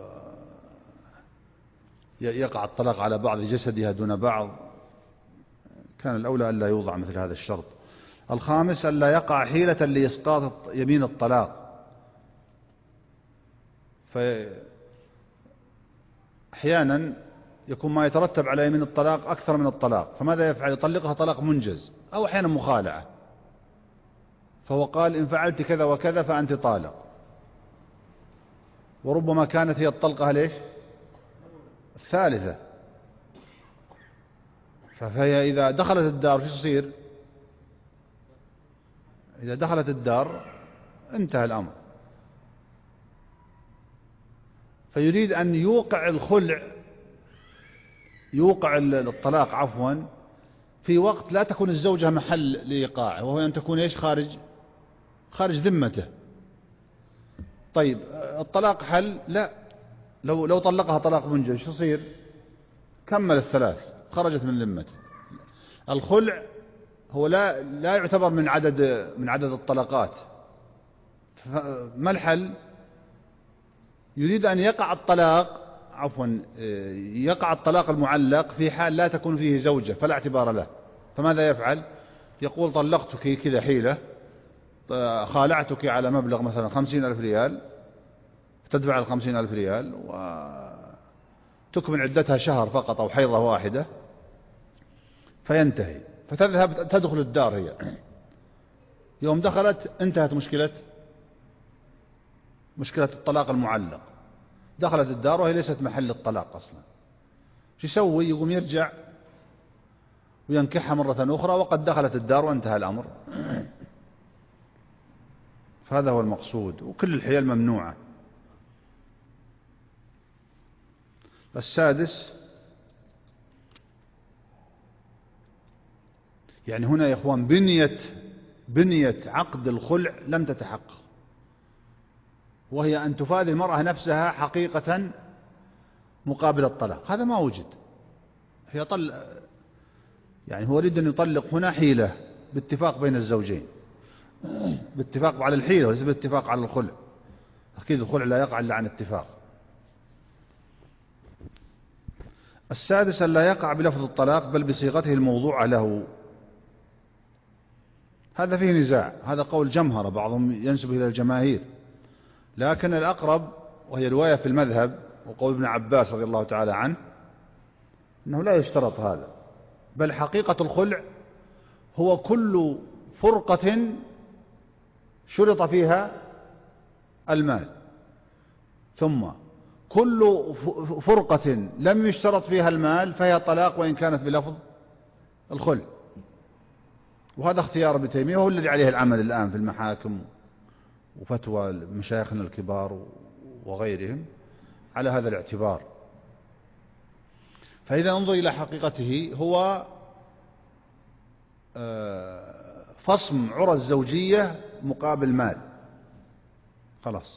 يقع الطلاق على بعض جسدها دون بعض. كان الأولى ألا يوضع مثل هذا الشرط. الخامس ألا يقع حيلة لإسقاط يمين الطلاق، فأحيانا يكون ما يترتب على يمين الطلاق أكثر من الطلاق، فماذا يفعل؟ يطلقها طلاق منجز أو أحيانا مخالعة، فهو قال إن فعلت كذا وكذا فأنت طالق، وربما كانت هي الطلقة ليش الثالثة، فهي إذا دخلت الدار شو يصير؟ إذا دخلت الدار انتهى الأمر. فيريد أن يوقع الخلع، يوقع الطلاق عفوا في وقت لا تكون الزوجة محل لإيقاعه، وهو أن تكون إيش خارج ذمته. طيب الطلاق حل؟ لا، لو طلقها طلاق منجز شو يصير؟ كمل الثلاث خرجت من ذمته. الخلع هو لا يعتبر من عدد الطلقات، ما الحل؟ يريد أن يقع الطلاق يقع الطلاق المعلق في حال لا تكون فيه زوجة فلا اعتبار له، فماذا يفعل؟ يقول طلقتك كذا حيلة، خالعتك على مبلغ مثلا 50,000 ريال، تدفع 50,000 ريال وتكمل عدتها شهر فقط أو حيضة واحدة فينتهي، فتذهب تدخل الدار. هي يوم دخلت انتهت مشكلة الطلاق المعلق، دخلت الدار وهي ليست محل الطلاق أصلا. شو يسوي؟ يقوم يرجع وينكحها مرة أخرى وقد دخلت الدار وانتهى الأمر. فهذا هو المقصود، وكل الحيل ممنوعة. السادس، يعني هنا يا إخوان بنية عقد الخلع لم تتحقق، وهي أن تفادي المرأة نفسها حقيقة مقابل الطلاق، هذا ما وجد. هي يعني هو يريد أن يطلق هنا حيلة باتفاق بين الزوجين، باتفاق على الحيلة وليس باتفاق على الخلع. أكيد الخلع لا يقع إلا عن اتفاق. السادس أن لا يقع بلفظ الطلاق بل بصيغته الموضوعة له. هذا فيه نزاع، هذا قول جمهرة، بعضهم ينسب إلى الجماهير، لكن الأقرب وهي رواية في المذهب وقول ابن عباس رضي الله تعالى عنه أنه لا يشترط هذا، بل حقيقة الخلع هو كل فرقة شرط فيها المال، ثم كل فرقة لم يشترط فيها المال فهي طلاق وإن كانت بلفظ الخلع. وهذا اختيار ابن تيمية وهو الذي عليه العمل الآن في المحاكم وفتوى مشايخنا الكبار وغيرهم على هذا الاعتبار. فإذا انظر إلى حقيقته هو فصم عرى الزوجية مقابل مال، خلاص.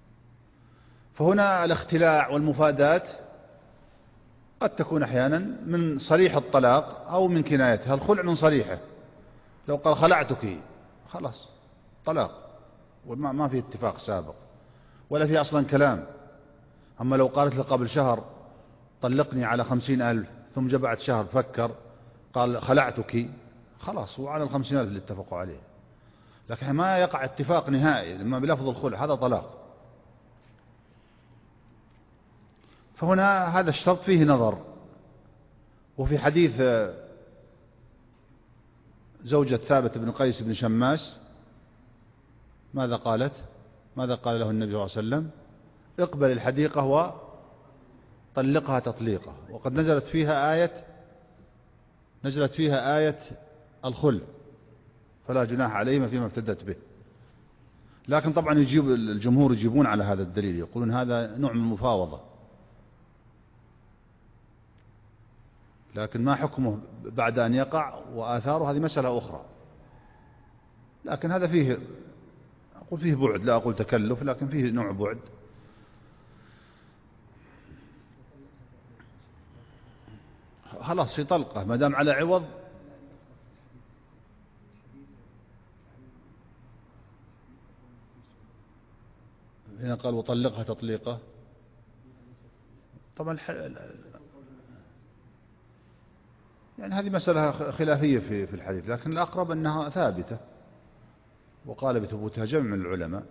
فهنا الاختلاع والمفادات قد تكون أحيانا من صريح الطلاق أو من كنايتها. الخلع من صريحه، لو قال خلعتك خلاص طلاق، وما في اتفاق سابق ولا في أصلا كلام. أما لو قالت له قبل شهر طلقني على 50,000 ثم جاء بعد شهر فكر قال خلعتك، خلاص هو على 50,000 اللي اتفقوا عليه، لكن ما يقع اتفاق نهائي لما بلفظ الخلع، هذا طلاق. فهنا هذا الشرط فيه نظر. وفي حديث زوجة ثابت بن قيس بن شماس ماذا قالت؟ ماذا قال له النبي صلى الله عليه وسلم؟ اقبل الحديقة وطلقها تطليقة. وقد نزلت فيها آية الخلع، فلا جناح عليهما فيما افتدت به. لكن طبعا الجمهور يجيبون على هذا الدليل، يقولون هذا نوع من المفاوضة، لكن ما حكمه بعد أن يقع وآثاره هذه مسألة أخرى. لكن هذا فيه، أقول فيه بعد، لا أقول تكلف، لكن فيه نوع بعد. خلاص في طلقة ما دام على عوض. هنا قال وطلقها تطليقة. طبعا يعني هذه مسألة خلافية في الحديث، لكن الأقرب أنها ثابتة، وقال بثبوتها جمع من العلماء.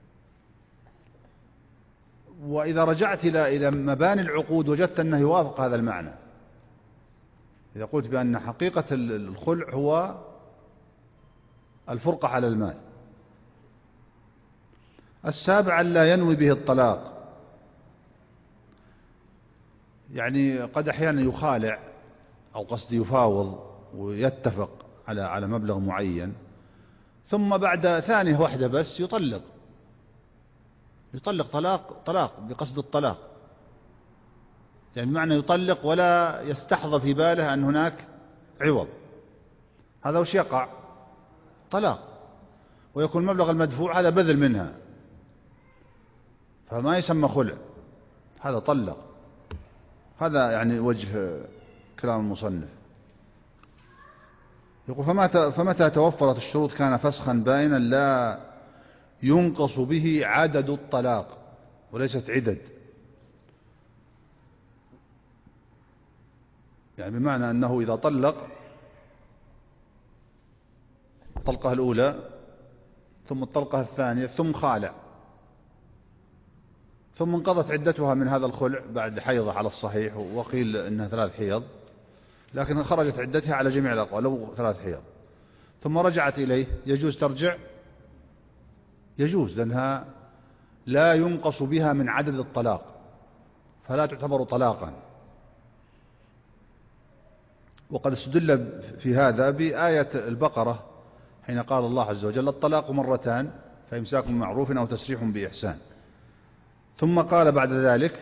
وإذا رجعت إلى مباني العقود وجدت أنه يوافق هذا المعنى. إذا قلت بأن حقيقة الخلع هو الفرقة على المال. السابع لا ينوي به الطلاق، يعني قد أحيانا يخالع أو قصد يفاوض ويتفق على مبلغ معين، ثم بعد ثانية واحدة بس يطلق طلاق بقصد الطلاق، يعني بمعنى يطلق ولا يستحضر في باله أن هناك عوض. هذا وش يقع؟ طلاق، ويكون المبلغ المدفوع هذا بذل منها، فما يسمى خلع، هذا طلق. هذا يعني وجه كلام المصنف. يقول فمتى توفرت الشروط كان فسخا باينا لا ينقص به عدد الطلاق، وليست عدد، يعني بمعنى أنه إذا طلق الطلقة الأولى ثم الطلقة الثانية ثم خالع ثم انقضت عدتها من هذا الخلع بعد حيضة على الصحيح، وقيل إنها 3 حيض، لكن خرجت عدتها على جميع الأقوال لو 3 حيض، ثم رجعت إليه، يجوز ترجع؟ يجوز، لأنها لا ينقص بها من عدد الطلاق، فلا تعتبر طلاقا. وقد استدل في هذا بآية البقرة حين قال الله عز وجل الطلاق مرتان فإمساك بمعروف أو تسريح بإحسان، ثم قال بعد ذلك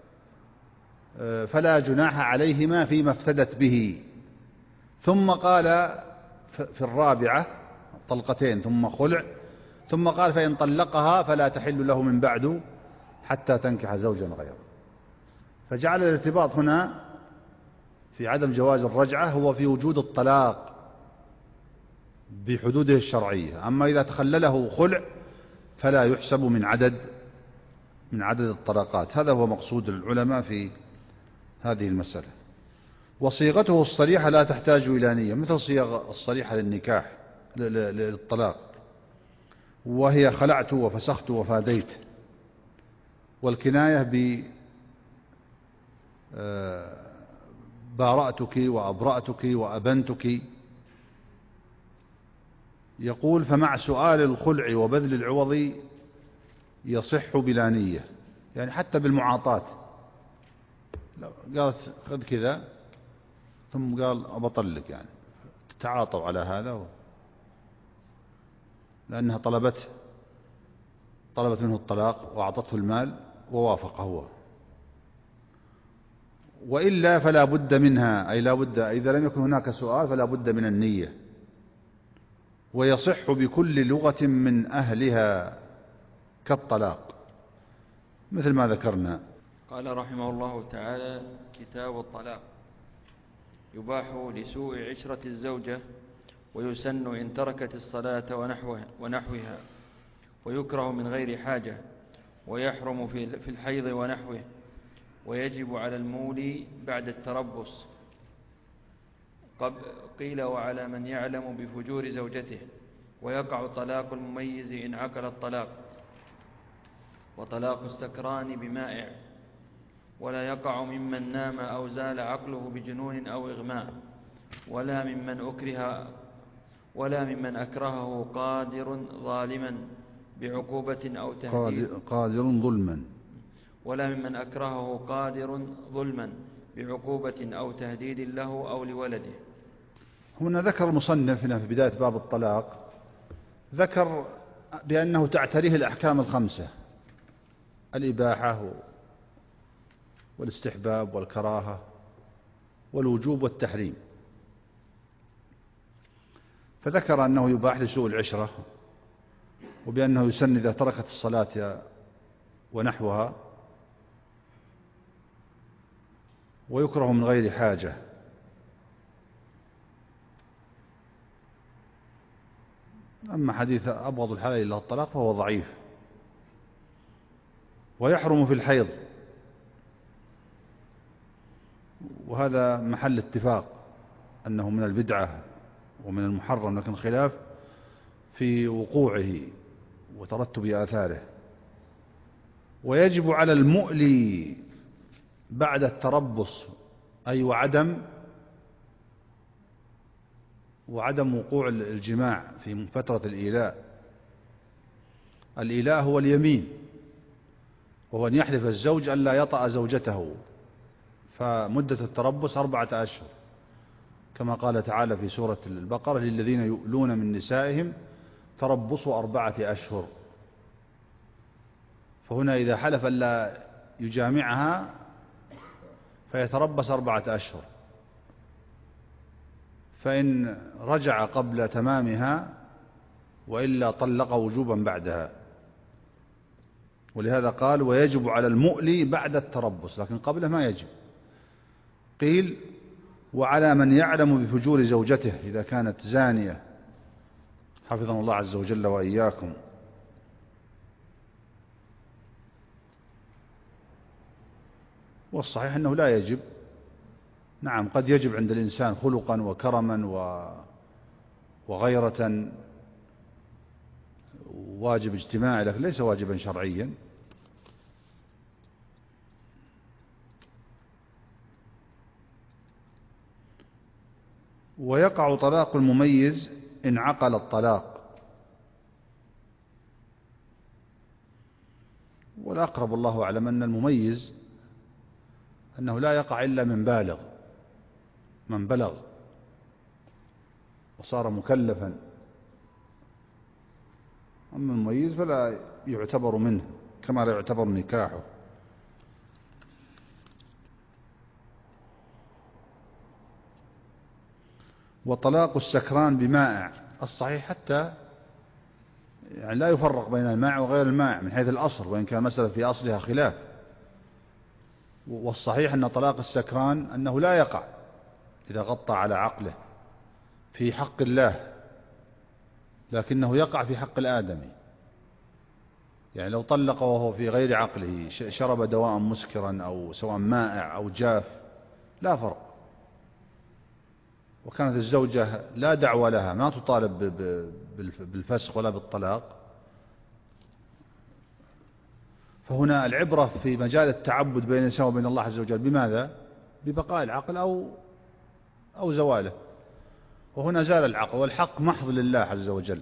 فلا جناح عليهما فيما افتدت به، ثم قال في الرابعة طلقتين ثم خلع، ثم قال فإن طلقها فلا تحل له من بعد حتى تنكح زوجا غيره. فجعل الارتباط هنا في عدم جواز الرجعة هو في وجود الطلاق بحدوده الشرعية، أما إذا تخلله خلع فلا يحسب من عدد الطلاقات. هذا هو مقصود العلماء في هذه المسألة. وصيغته الصريحة لا تحتاج إلى نية، مثل صيغ الصريحة للنكاح للطلاق، وهي خلعت وفسخت وفاديت. والكناية بارأتك وأبرأتك وأبنتك. يقول فمع سؤال الخلع وبذل العوض يصح بلا نية، يعني حتى بالمعاطاة قالت خذ كذا ثم قال أبطلك، يعني تتعاطوا على هذا لأنها طلبت منه الطلاق وأعطته المال ووافق هو. وإلا فلا بد منها، أي لا بد إذا لم يكن هناك سؤال فلا بد من النية. ويصح بكل لغة من أهلها كالطلاق، مثل ما ذكرنا. قال رحمه الله تعالى: كتاب الطلاق. يباح لسوء عشرة الزوجة، ويسن إن تركت الصلاة ونحوها، ويكره من غير حاجة، ويحرم في الحيض ونحوه، ويجب على المولي بعد التربص. قيل: وعلى من يعلم بفجور زوجته. ويقع طلاق المميز إن عقل الطلاق، وطلاق السكران بمائع، ولا يقع ممن نام أو زال عقله بجنون أو إغماء، ولا ممن أكرهه قادر ظالما بعقوبة أو تهديد، قادر ظلما، ولا ممن أكرهه قادر ظلما بعقوبة أو تهديد له أو لولده. هنا ذكر المصنف هنا في بداية باب الطلاق، ذكر بأنه تعتريه الأحكام الخمسة: الإباحة والاستحباب والكراهة والوجوب والتحريم. فذكر أنه يباح لسوء العشرة، وبأنه يسن إذا تركت الصلاة ونحوها، ويكره من غير حاجة. أما حديث أبغض الحلال إلا الطلاق فهو ضعيف. ويحرم في الحيض، وهذا محل اتفاق أنه من البدعة ومن المحرم، لكن خلاف في وقوعه وترتب آثاره. ويجب على المؤلي بعد التربص، أي وعدم وقوع الجماع في فترة الإيلاء. الإيلاء هو اليمين، وهو أن يحلف الزوج ألا يطأ زوجته، فمدة التربص 4 أشهر، كما قال تعالى في سورة البقرة: للذين يؤلون من نسائهم تربصوا 4 أشهر. فهنا إذا حلف ألا يجامعها فيتربص 4 أشهر، فإن رجع قبل تمامها وإلا طلق وجوبا بعدها. ولهذا قال: ويجب على المؤلي بعد التربص، لكن قبله ما يجب. قيل: وعلى من يعلم بفجور زوجته إذا كانت زانية، حفظنا الله عز وجل وإياكم. والصحيح أنه لا يجب. نعم، قد يجب عند الإنسان خلقا وكرما وغيرة، واجب اجتماعي، لكن ليس واجبا شرعيا. ويقع طلاق المميز إن عقل الطلاق، والأقرب الله أعلم أن المميز أنه لا يقع إلا من بلغ وصار مكلفا. أما المميز فلا يعتبر منه، كما لا يعتبر نكاحه. وطلاق السكران بمائع، الصحيح حتى يعني لا يفرق بين المائع وغير المائع من حيث الأصل، وإن كان مسألة في أصلها خلاف. والصحيح أن طلاق السكران أنه لا يقع إذا غطى على عقله في حق الله، لكنه يقع في حق الآدمي. يعني لو طلق وهو في غير عقله، شرب دواء مسكرا أو سواء مائع أو جاف، لا فرق. وكانت الزوجة لا دعوة لها، ما تطالب بالفسخ ولا بالطلاق. فهنا العبرة في مجال التعبد بين الإنسان وبين الله عز وجل بماذا؟ ببقاء العقل أو زواله. وهنا زال العقل، والحق محض لله عز وجل،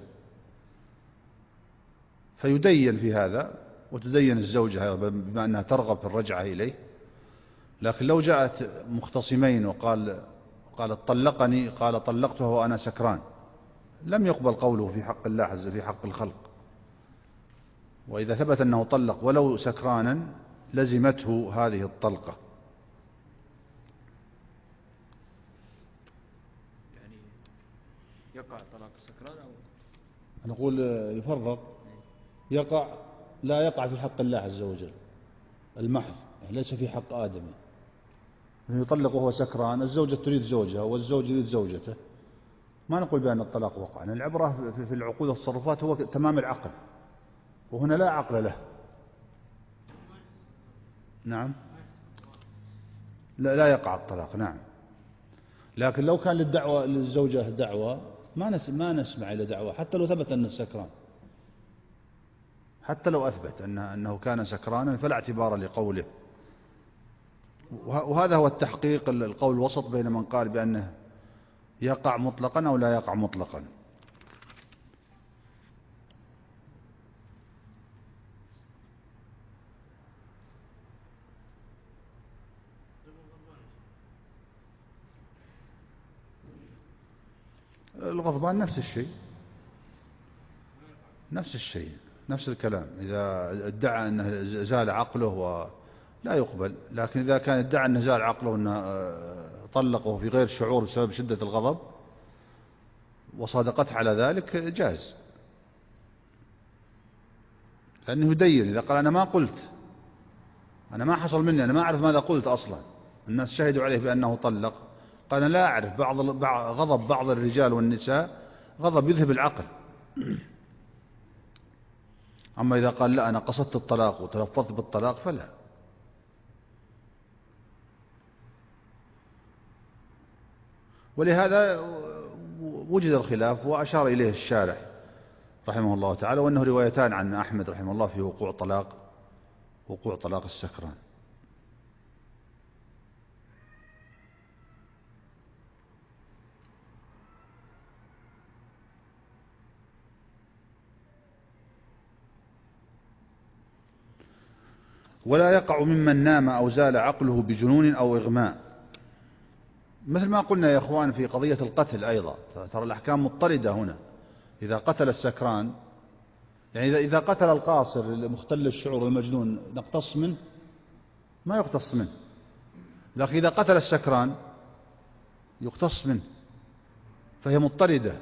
فيدين في هذا، وتدين الزوجة بما أنها ترغب في الرجعة إليه. لكن لو جاءت مختصمين قال طلقني، قال طلقته وأنا سكران، لم يقبل قوله في حق الله عز وجل، في حق الخلق. وإذا ثبت أنه طلق ولو سكرانا لزمته هذه الطلقة. يعني يقع طلاق السكران نقول يفرق، يقع لا يقع في حق الله عز وجل المحض، يعني ليس في حق آدم، يطلق وهو سكران، الزوجة تريد زوجها والزوج يريد زوجته، ما نقول بأن الطلاق وقع، لأن العبرة في العقود والتصرفات هو تمام العقل، وهنا لا عقل له. نعم، لا يقع الطلاق، نعم. لكن لو كان للدعوة للزوجة دعوة ما نسمع إلى دعوة، حتى لو ثبت أنه سكران، حتى لو أثبت أنه كان سكرانا فلا اعتبار لقوله. وهذا هو التحقيق، القول الوسط بين من قال بأنه يقع مطلقا أو لا يقع مطلقا. الغضبان نفس الشيء، نفس الشيء، نفس الكلام. إذا ادعى أنه زال عقله لا يقبل، لكن إذا كان ادعى أنه زال عقله وأنه طلقه في غير شعور بسبب شدة الغضب وصادقته على ذلك جاز، لأنه يدين. إذا قال أنا ما قلت، أنا ما حصل مني، أنا ما أعرف ماذا قلت أصلا، الناس شهدوا عليه بأنه طلق، قال أنا لا أعرف، غضب بعض الرجال والنساء غضب يذهب العقل. أما إذا قال لا أنا قصدت الطلاق وتلفظت بالطلاق فلا. ولهذا وجد الخلاف وأشار إليه الشارح رحمه الله تعالى، وأنه روايتان عن أحمد رحمه الله في وقوع طلاق السكران. ولا يقع ممن نام أو زال عقله بجنون أو إغماء، مثل ما قلنا يا إخوان في قضية القتل أيضا، ترى الأحكام مضطردة هنا. إذا قتل السكران، يعني إذا قتل القاصر المختل الشعور المجنون نقتص منه؟ ما يقتص منه. لكن إذا قتل السكران يقتص منه، فهي مضطردة.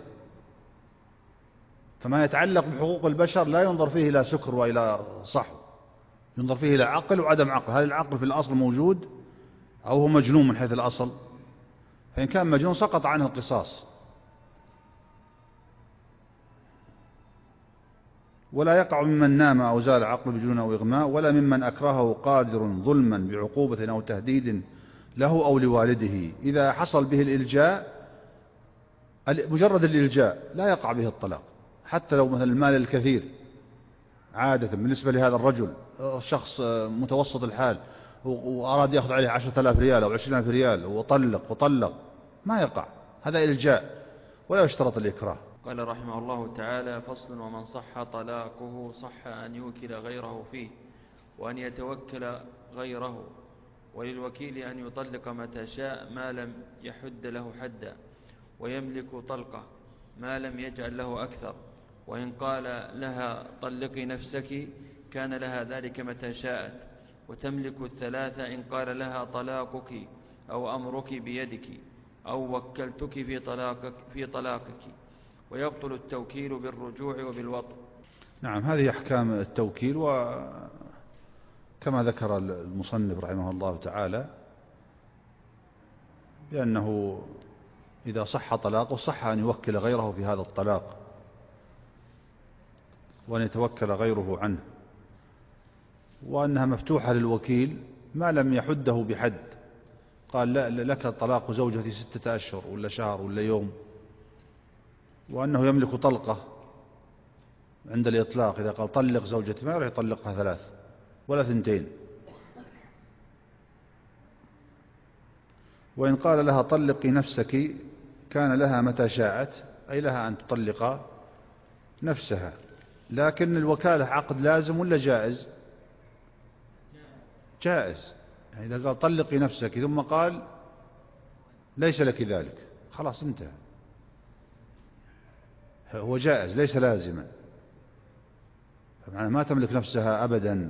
فما يتعلق بحقوق البشر لا ينظر فيه إلى سكر وإلى صحو، ينظر فيه إلى عقل وعدم عقل. هل العقل في الأصل موجود أو هو مجنون من حيث الأصل؟ فإن كان مجنون سقط عنه القصاص. ولا يقع ممن نام أو زال عقله بجنون أو إغماء، ولا ممن أكرهه قادر ظلما بعقوبة أو تهديد له أو لوالده. إذا حصل به الإلجاء، مجرد الإلجاء لا يقع به الطلاق، حتى لو مثل المال الكثير عادة بالنسبة لهذا الرجل، شخص متوسط الحال وأراد يأخذ عليه 10,000 ريال أو 20,000 ريال وطلق ما يقع، هذا إلجاء ولا يشترط الإكراه. قال رحمه الله تعالى: فصل: ومن صح طلاقه صح أن يوكل غيره فيه وأن يتوكل غيره، وللوكيل أن يطلق متى شاء ما لم يحد له حدا، ويملك طلقه ما لم يجعل له أكثر. وإن قال لها طلقي نفسك كان لها ذلك متى شاءت، وتملك الثلاثة إن قال لها طلاقك أو أمرك بيدك أو وكلتك في طلاقك، ويبطل التوكيل بالرجوع وبالوطء. نعم، هذه أحكام التوكيل، وكما ذكر المصنف رحمه الله تعالى بأنه إذا صح طلاقه صح أن يوكل غيره في هذا الطلاق، وأن يتوكل غيره عنه، وأنها مفتوحة للوكيل ما لم يحده بحد. قال لا لك طلاق زوجتي 6 أشهر ولا شهر ولا يوم، وأنه يملك طلقة عند الإطلاق. إذا قال طلق زوجتي ما يروح يطلقها 3 ولا 2. وإن قال لها طلقي نفسك كان لها متى شاءت، أي لها أن تطلق نفسها. لكن الوكالة عقد لازم ولا جائز؟ جائز. يعني إذا قال طلقي نفسك ثم قال ليس لك ذلك، خلاص انتهى، هو جائز ليس لازما، فمعنى ما تملك نفسها أبدا.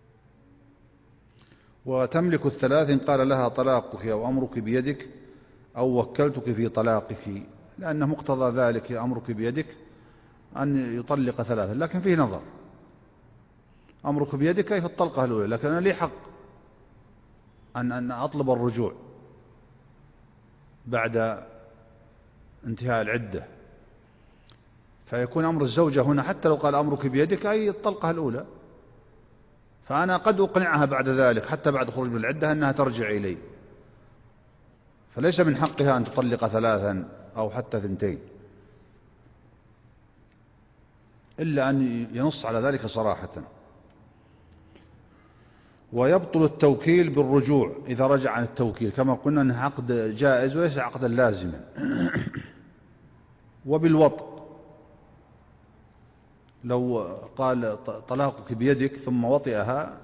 وتملك الثلاث إن قال لها طلاقك أو أمرك بيدك أو وكلتك في طلاقك، لأن مقتضى ذلك أمرك بيدك أن يطلق ثلاثة، لكن فيه نظر. أمرك بيدك أي في الطلقة الأولى، لكن أنا لي حق أن أطلب الرجوع بعد انتهاء العدة، فيكون أمر الزوجة هنا حتى لو قال أمرك بيدك أي الطلقة الأولى، فأنا قد أقنعها بعد ذلك حتى بعد خروج من العدة أنها ترجع إلي، فليس من حقها أن تطلق ثلاثا أو حتى ثنتين إلا أن ينص على ذلك صراحة. ويبطل التوكيل بالرجوع إذا رجع عن التوكيل، كما قلنا أنه عقد جائز وليس عقدا لازما. وبالوطء، لو قال طلاقك بيدك ثم وطئها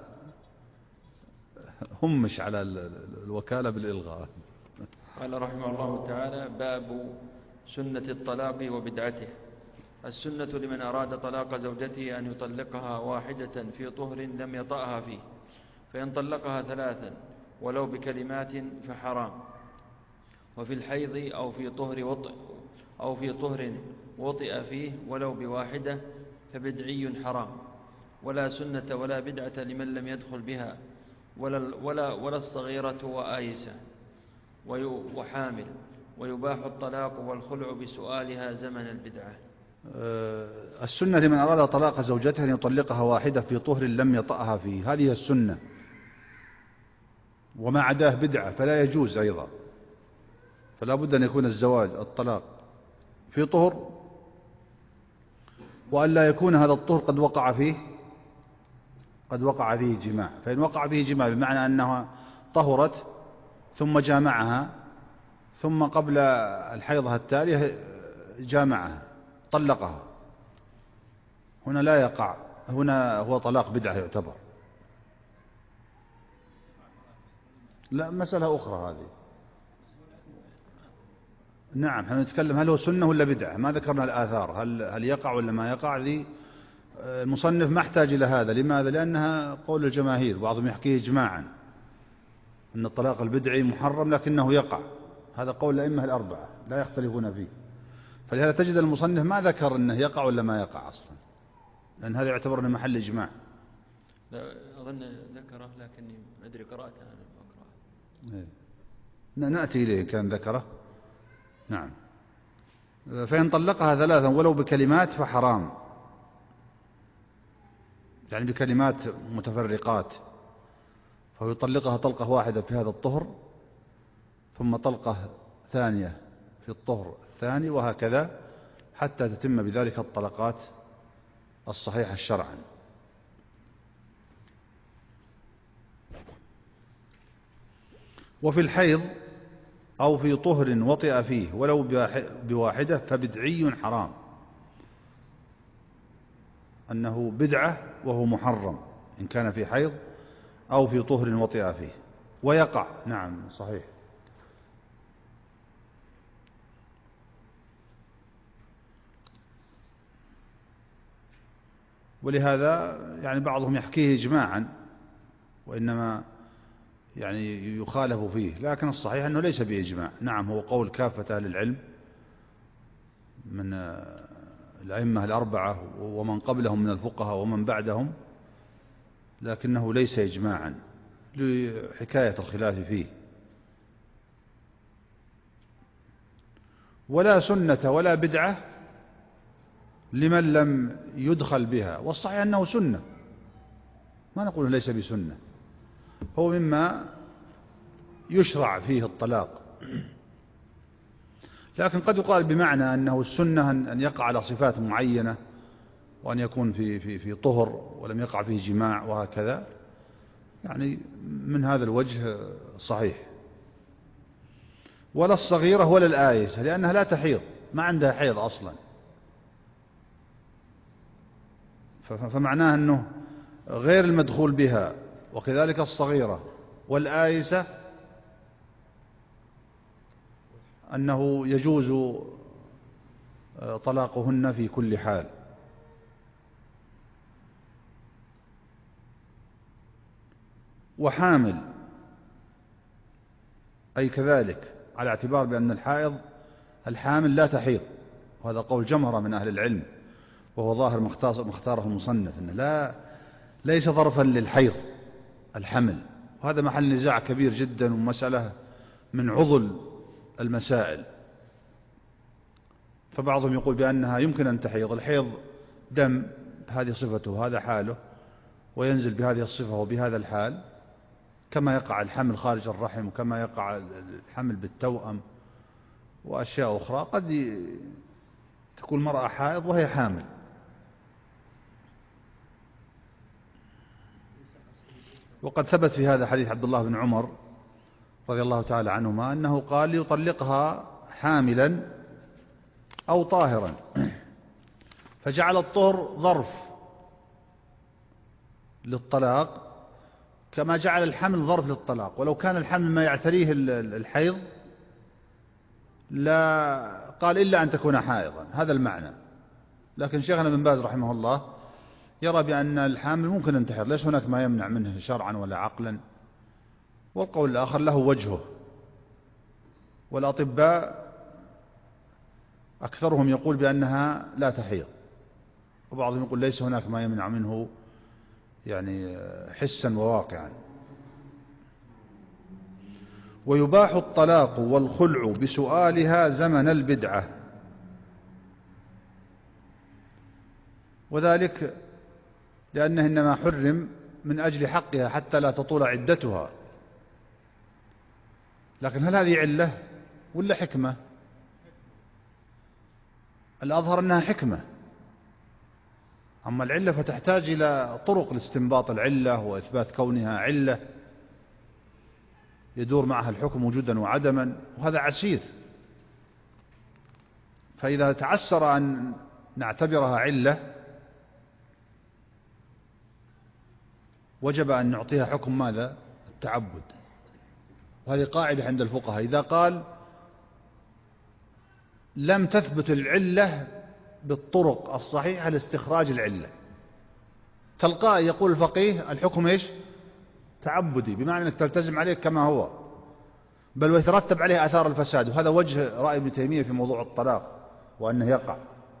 همش على الوكالة بالإلغاء. قال رحمه الله تعالى: باب سنة الطلاق وبدعته. السنة لمن أراد طلاق زوجته أن يطلقها واحدة في طهر لم يطأها فيه، فإن طلقها ثلاثا ولو بكلمات فحرام. وفي الحيض أو في طهر وطئ فيه ولو بواحدة فبدعي حرام. ولا سنة ولا بدعة لمن لم يدخل بها ولا الصغيرة وآيسة وحامل. ويباح الطلاق والخلع بسؤالها زمن البدعة. السنة لمن أراد طلاق زوجته أن يطلقها واحدة في طهر لم يطأها فيه، هذه السنة، وما عداه بدعة فلا يجوز أيضا. فلا بد أن يكون الزواج الطلاق في طهر، وأن لا يكون هذا الطهر قد وقع فيه جماع. فإن وقع فيه جماع بمعنى أنها طهرت ثم جامعها، ثم قبل الحيضة التالية جامعها طلقها، هنا لا يقع، هنا هو طلاق بدعة يعتبر. لا، مسألة أخرى هذه. نعم، احنا نتكلم هل هو سنة ولا بدعة، ما ذكرنا الآثار، هل يقع ولا ما يقع. ذي المصنف ما احتاج إلى هذا. لماذا؟ لأنها قول الجماهير، بعضهم يحكيه إجماعا أن الطلاق البدعي محرم لكنه يقع، هذا قول الأئمة الأربعة لا يختلفون فيه. فلهذا تجد المصنف ما ذكر أنه يقع ولا ما يقع أصلا، لأن هذا يعتبر أنه محل إجماع. لا أظن ذكره، لكني ما أدري قرأتها أنا. نأتي إليه كان ذكره. نعم. فإن طلقها ثلاثا ولو بكلمات فحرام، يعني بكلمات متفرقات، فيطلقها طلقة واحدة في هذا الطهر، ثم طلقة ثانية في الطهر الثاني، وهكذا حتى تتم بذلك الطلقات الصحيحة شرعا. وفي الحيض أو في طهر وطئ فيه ولو بواحدة فبدعي حرام، أنه بدعة وهو محرم إن كان في حيض أو في طهر وطئ فيه. ويقع، نعم صحيح. ولهذا يعني بعضهم يحكيه إجماعا، وإنما يعني يخالف فيه، لكن الصحيح أنه ليس بإجماع. نعم، هو قول كافة أهل العلم من الأئمة الأربعة ومن قبلهم من الفقهاء ومن بعدهم، لكنه ليس إجماعا لحكاية الخلاف فيه. ولا سنة ولا بدعة لمن لم يدخل بها، والصحيح أنه سنة، ما نقول ليس بسنة، هو مما يشرع فيه الطلاق. لكن قد يقال بمعنى أنه السنة أن يقع على صفات معينة، وأن يكون في طهر ولم يقع فيه جماع وهكذا، يعني من هذا الوجه صحيح. ولا الصغيرة ولا الآيسة، لأنها لا تحيض، ما عندها حيض أصلا، فمعناه أنه غير المدخول بها. وكذلك الصغيرة والآيسة أنه يجوز طلاقهن في كل حال. وحامل أي كذلك على اعتبار بأن الحامل لا تحيض، وهذا قول جمهرة من أهل العلم، وهو ظاهر ما اختاره المصنف، أنه ليس ظرفا للحيض الحمل، وهذا محل نزاع كبير جدا، ومسألة من عضل المسائل. فبعضهم يقول بأنها يمكن أن تحيض، الحيض دم هذه صفته وهذا حاله، وينزل بهذه الصفة وبهذا الحال، كما يقع الحمل خارج الرحم، وكما يقع الحمل بالتوأم وأشياء أخرى. قد تكون المرأة حائض وهي حامل. وقد ثبت في هذا حديث عبد الله بن عمر رضي الله تعالى عنهما أنه قال يطلقها حاملا أو طاهرا، فجعل الطهر ظرف للطلاق كما جعل الحمل ظرف للطلاق. ولو كان الحمل ما يعتريه الحيض لا قال إلا أن تكون حائضا، هذا المعنى. لكن شيخنا بن باز رحمه الله يرى بأن الحامل ممكن أن تحيض، ليس هناك ما يمنع منه شرعا ولا عقلا. والقول الآخر له وجهه، والأطباء أكثرهم يقول بأنها لا تحيض، وبعضهم يقول ليس هناك ما يمنع منه يعني حسا وواقعا. ويباح الطلاق والخلع بسؤالها زمن البدعة، وذلك لأنه إنما حرم من أجل حقها حتى لا تطول عدتها. لكن هل هذه علة ولا حكمة؟ الأظهر أنها حكمة. أما العلة فتحتاج إلى طرق لاستنباط العلة وإثبات كونها علة يدور معها الحكم وجودا وعدما، وهذا عسير. فإذا تعسر أن نعتبرها علة وجب أن نعطيها حكم ماذا؟ التعبد. وهذه قاعدة عند الفقهاء، إذا قال لم تثبت العلة بالطرق الصحيحة لاستخراج العلة، تلقاه يقول الفقيه الحكم إيش؟ تعبدي، بمعنى أنك تلتزم عليه كما هو، بل ويترتب عليه آثار الفساد. وهذا وجه رأي ابن تيمية في موضوع الطلاق وأنه يقع،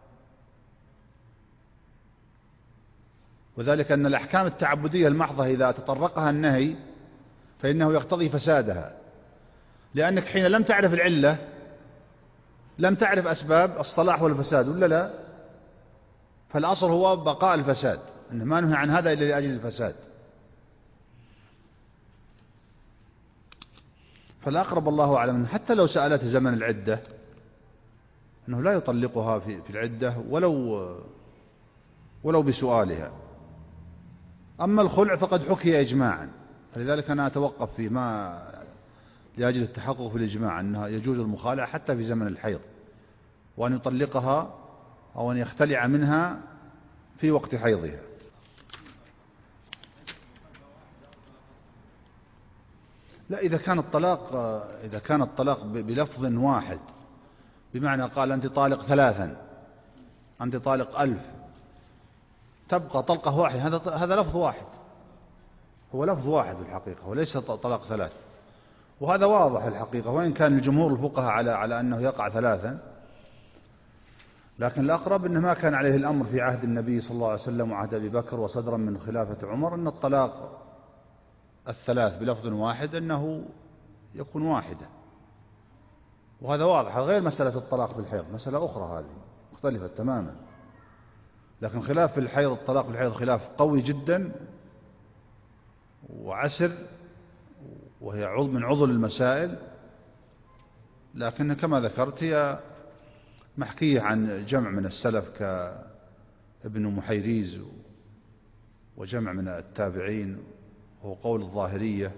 وذلك أن الأحكام التعبدية المحضة إذا تطرقها النهي فإنه يقتضي فسادها، لأنك حين لم تعرف العلة لم تعرف أسباب الصلاح والفساد، ولا لا؟ فالأصل هو بقاء الفساد، أنه ما نهي عن هذا إلا لأجل الفساد. فالأقرب الله أعلم حتى لو سألت زمن العدة أنه لا يطلقها في العدة ولو بسؤالها. أما الخلع فقد حكي إجماعا، فلذلك أنا أتوقف فيما لأجل التحقق في الإجماع أنها يجوز المخالعة حتى في زمن الحيض، وأن يطلقها أو أن يختلع منها في وقت حيضها. لا، إذا كان الطلاق بلفظ واحد، بمعنى قال أنت طالق 3، أنت طالق 1000، تبقى طلقة واحدة، هذا لفظ واحد، هو لفظ واحد في الحقيقة وليس طلاق 3. وهذا واضح الحقيقة، وإن كان الجمهور الفقهاء على أنه يقع 3، لكن الأقرب أنه ما كان عليه الأمر في عهد النبي صلى الله عليه وسلم وعهد أبي بكر وصدرا من خلافة عمر، أن الطلاق 3 بلفظ واحد أنه يكون واحدة. وهذا واضح، غير مسألة الطلاق في الحيض، مسألة أخرى هذه مختلفة تماما. لكن خلاف في الحيض، الطلاق في الحيض خلاف قوي جدا وعسر، وهي من عضل المسائل. لكن كما ذكرت هي محكية عن جمع من السلف كابن محيريز وجمع من التابعين، وهو قول الظاهرية،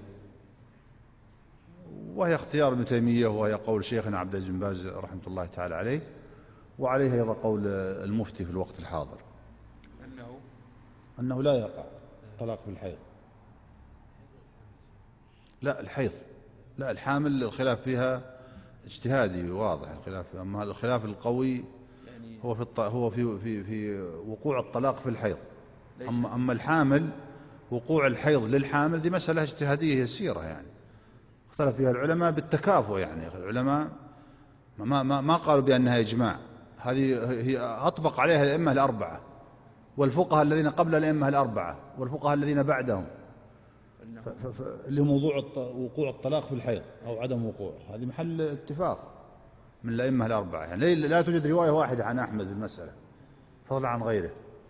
وهي اختيار ابن تيمية، وهي قول شيخنا عبد العزيز بن باز رحمة الله تعالى عليه، وعليه أيضا قول المفتي في الوقت الحاضر أنه لا يقع طلاق في الحيض. لا الحيض، لا الحامل الخلاف فيها اجتهادي واضح الخلاف، أما الخلاف القوي هو في وقوع الطلاق في الحيض. أما الحامل، وقوع الحيض للحامل دي مسألة اجتهادية يسيرة يعني، اختلف فيها العلماء بالتكافؤ، يعني العلماء ما قالوا بأنها إجماع، هذه هي أطبق عليها الأئمة الأربعة والفقهاء الذين قبل الأئمة الأربعة والفقهاء الذين بعدهم، اللي موضوع وقوع الطلاق في الحيض أو عدم وقوع، هذه محل اتفاق من الأئمة الأربعة، يعني لا توجد رواية واحدة عن أحمد في المسألة فضلا عن غيره.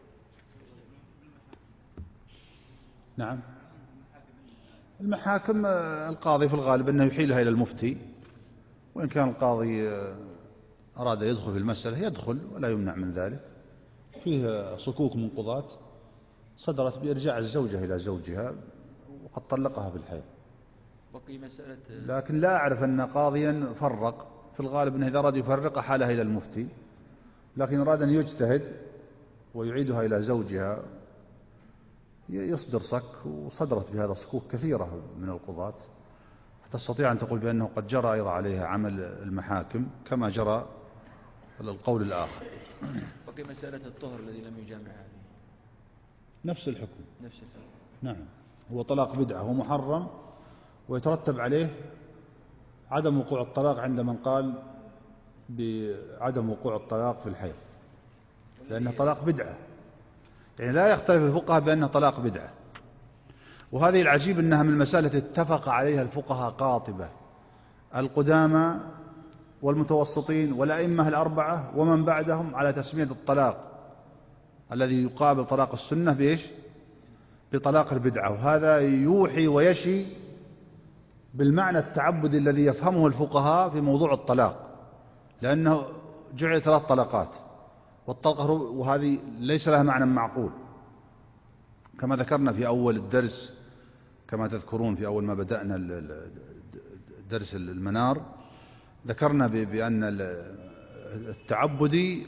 نعم، المحاكم القاضي في الغالب أنه يحيلها إلى المفتي، وإن كان القاضي أراد يدخل في المسألة يدخل ولا يمنع من ذلك. فيه صكوك من قضاة صدرت بإرجاع الزوجة إلى زوجها وقد طلقها في الحيض، بقي مسألة، لكن لا أعرف أن قاضيا فرق، في الغالب أنه إذا أراد يفرق حالها إلى المفتي، لكن أراد أن يجتهد ويعيدها إلى زوجها يصدر صك، وصدرت بهذا صكوك كثيرة من القضاة، تستطيع أن تقول بأنه قد جرى أيضا عليها عمل المحاكم كما جرى القول الآخر. بقي مسألة الطهر الذي لم يجامعها نفس الحكم. نعم، هو طلاق بدعة ومحرم، ويترتب عليه عدم وقوع الطلاق عند من قال بعدم وقوع الطلاق في الحيض، لأنه طلاق بدعة، يعني لا يختلف الفقهاء بأنه طلاق بدعة. وهذه العجيب أنها من المسائل التي اتفق عليها الفقهاء قاطبة، القدامى والمتوسطين والأئمة الأربعة ومن بعدهم، على تسمية الطلاق الذي يقابل طلاق السنة بإيش؟ بطلاق البدعة. وهذا يوحي ويشي بالمعنى التعبدي الذي يفهمه الفقهاء في موضوع الطلاق، لأنه جعل 3 طلقات، والطلقة وهذه ليس لها معنى معقول، كما ذكرنا في أول الدرس، كما تذكرون في أول ما بدأنا درس المنار، ذكرنا بأن التعبدي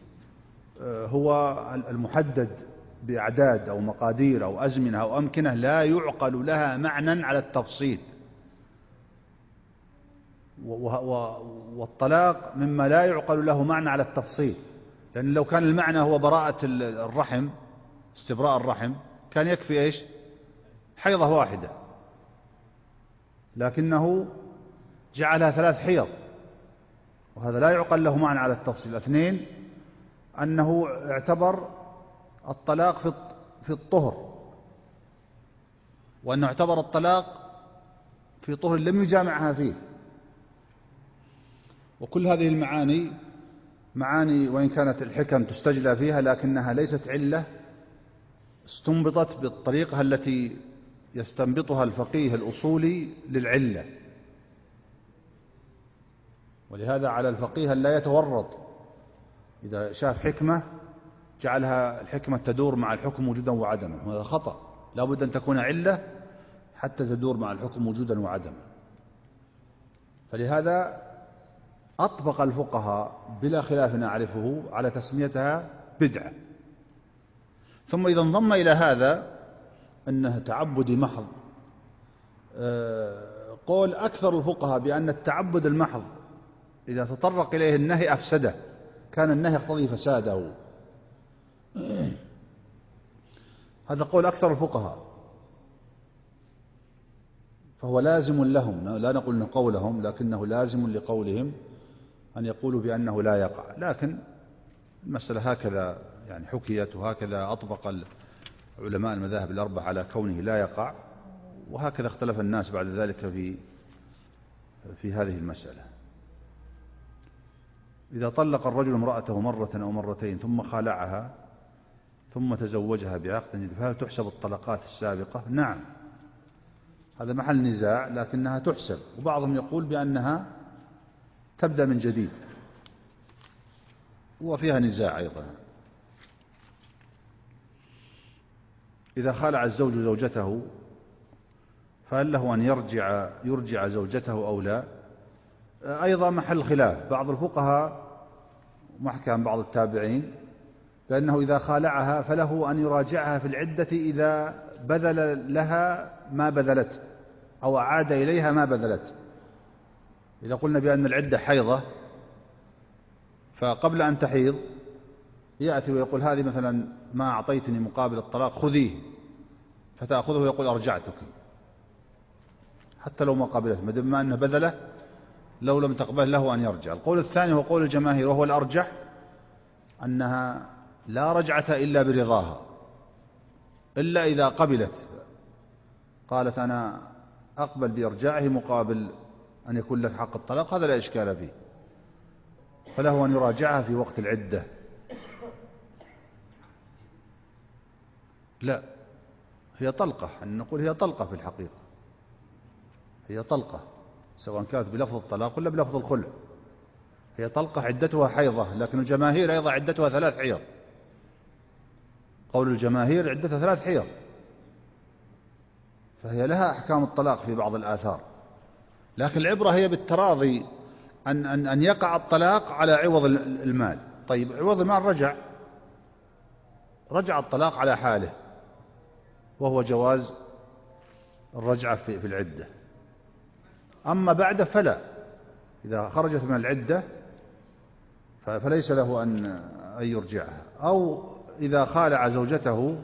هو المحدد بأعداد أو مقادير أو أزمنة أو أمكنة لا يعقل لها معنى على التفصيل، والطلاق مما لا يعقل له معنى على التفصيل، لأن لو كان المعنى هو براءة الرحم، استبراء الرحم، كان يكفي إيش؟ حيضة واحدة، لكنه جعلها 3 حيض، وهذا لا يعقل له معنى على التفصيل. 2، أنه اعتبر الطلاق في الطهر، وأنه اعتبر الطلاق في طهر لم يجامعها فيه. وكل هذه المعاني معاني وإن كانت الحكم تستجلى فيها، لكنها ليست علة استنبطت بالطريقة التي يستنبطها الفقيه الأصولي للعلة، ولهذا على الفقيه أن لا يتورط، إذا شاف حكمة جعلها الحكمة تدور مع الحكم وجودا وعدما، وهذا خطأ، لا بد أن تكون علة حتى تدور مع الحكم وجودا وعدما. فلهذا أطبق الفقهاء بلا خلاف نعرفه على تسميتها بدعة. ثم إذا انضم إلى هذا أنه تعبدي محض، قول أكثر الفقهاء بأن التعبد المحض إذا تطرق إليه النهي أفسده، كان النهي يقتضي فساده، هذا قول أكثر الفقهاء، فهو لازم لهم، لا نقول أنه قولهم، لكنه لازم لقولهم أن يقولوا بأنه لا يقع. لكن المسألة هكذا يعني حكيت، وهكذا أطبق علماء المذاهب الأربعة على كونه لا يقع، وهكذا اختلف الناس بعد ذلك في هذه المسألة. إذا طلق الرجل امرأته مرة أو مرتين ثم خالعها ثم تزوجها بعقد جديد، فهل تحسب الطلقات السابقة؟ نعم، هذا محل نزاع، لكنها تحسب، وبعضهم يقول بأنها تبدأ من جديد، وفيها نزاع أيضا. إذا خالع الزوج زوجته فهل له أن يرجع زوجته أو لا؟ أيضا محل خلاف، بعض الفقهاء ومحكى عن بعض التابعين بأنه إذا خالعها فله أن يراجعها في العدة إذا بذل لها ما بذلت أو أعاد إليها ما بذلت. إذا قلنا بأن العدة حيضة، فقبل أن تحيض يأتي ويقول هذه مثلا ما أعطيتني مقابل الطلاق خذيه، فتأخذه ويقول أرجعتك، حتى لو ما قبلت، ما دام أنه بذله لو لم تقبل له أن يرجع. القول الثاني هو قول الجماهير وهو الأرجح، أنها لا رجعة إلا برضاها، إلا إذا قبلت، قالت أنا أقبل بإرجاعه مقابل أن يكون لك حق الطلاق، هذا لا إشكال فيه، فله أن يراجعها في وقت العدة. لا، هي طلقة، أن نقول هي طلقة في الحقيقة، هي طلقة سواء كانت بلفظ الطلاق ولا بلفظ الخلع، هي طلقة عدتها حيضة، لكن الجماهير أيضا عدتها 3 حيض. قول الجماهير عدتها 3 حيض، فهي لها أحكام الطلاق في بعض الآثار، لكن العبرة هي بالتراضي، أن يقع الطلاق على عوض المال. طيب عوض المال رجع الطلاق على حاله، وهو جواز الرجعة في العدة. أما بعد فلا، إذا خرجت من العدة فليس له أن يرجعها. أو إذا خالع زوجته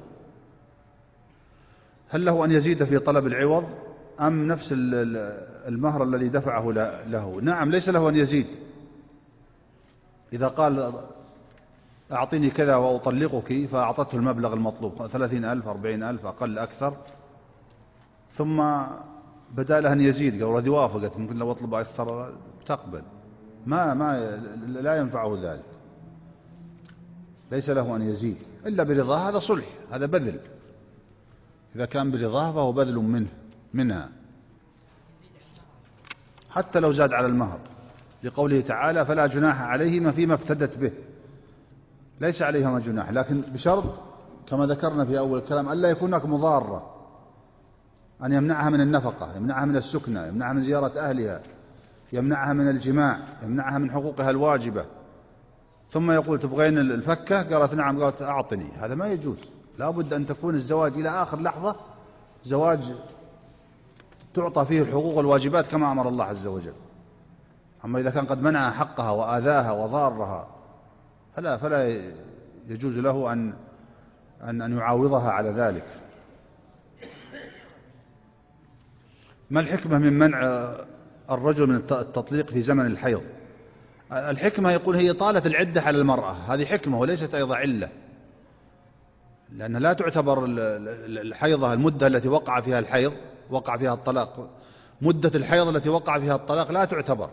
هل له أن يزيد في طلب العوض أم نفس المهر الذي دفعه له؟ نعم، ليس له أن يزيد. إذا قال أعطيني كذا وأطلقك فأعطته المبلغ المطلوب 30,000 40,000 أقل أكثر، ثم بدا له أن يزيد، قال هذه وافقت، ممكن لو أطلب أكثر تقبل، لا ينفعه ذلك، ليس له أن يزيد إلا برضاه. هذا صلح، هذا بذل، إذا كان برضاه فهو بذل منها حتى لو زاد على المهر، لقوله تعالى فلا جناح عليهما فيما افتدت به، ليس عليهما جناح، لكن بشرط كما ذكرنا في أول الكلام ألا يكون هناك مضارة، أن يمنعها من النفقة، يمنعها من السكنة، يمنعها من زيارة أهلها، يمنعها من الجماع، يمنعها من حقوقها الواجبة، ثم يقول تبغين الفكة؟ قالت نعم، قالت أعطني. هذا ما يجوز، لا بد أن تكون الزواج إلى آخر لحظة زواج تعطى فيه الحقوق والواجبات كما أمر الله عز وجل. أما إذا كان قد منع حقها وآذاها وضارها فلا يجوز له أن يعاوضها على ذلك. ما الحكمة من منع الرجل من التطليق في زمن الحيض؟ الحكمة يقول هي طالت العدة على المرأة، هذه حكمة وليست أيضا علة، لأنها لا تعتبر الحيضة المدة التي وقع فيها الحيض وقع فيها الطلاق، مدة الحيض التي وقع فيها الطلاق لا تعتبر،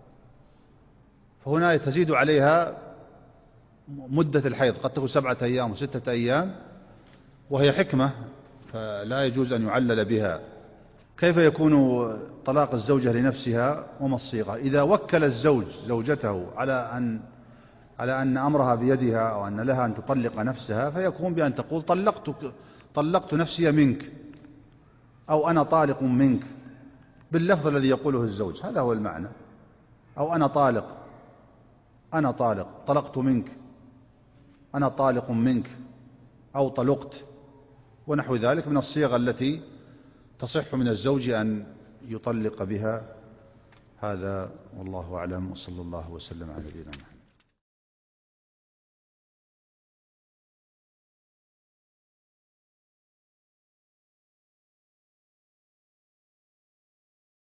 فهنا تزيد عليها مدة الحيض، قد تكون 7 أيام و6 أيام، وهي حكمة فلا يجوز أن يعلل بها. كيف يكون طلاق الزوجة لنفسها وما الصيغة؟ إذا وكل الزوج زوجته على أن أمرها بيدها أو أن لها أن تطلق نفسها، فيكون بأن تقول طلقت نفسي منك، أو أنا طالق منك، باللفظ الذي يقوله الزوج، هذا هو المعنى، أو أنا طالق طلقت منك، أنا طالق منك، أو طلقت، ونحو ذلك من الصيغ التي تصح من الزوج أن يطلق بها. هذا والله أعلم، وصلى الله وسلم على نبينا محمد.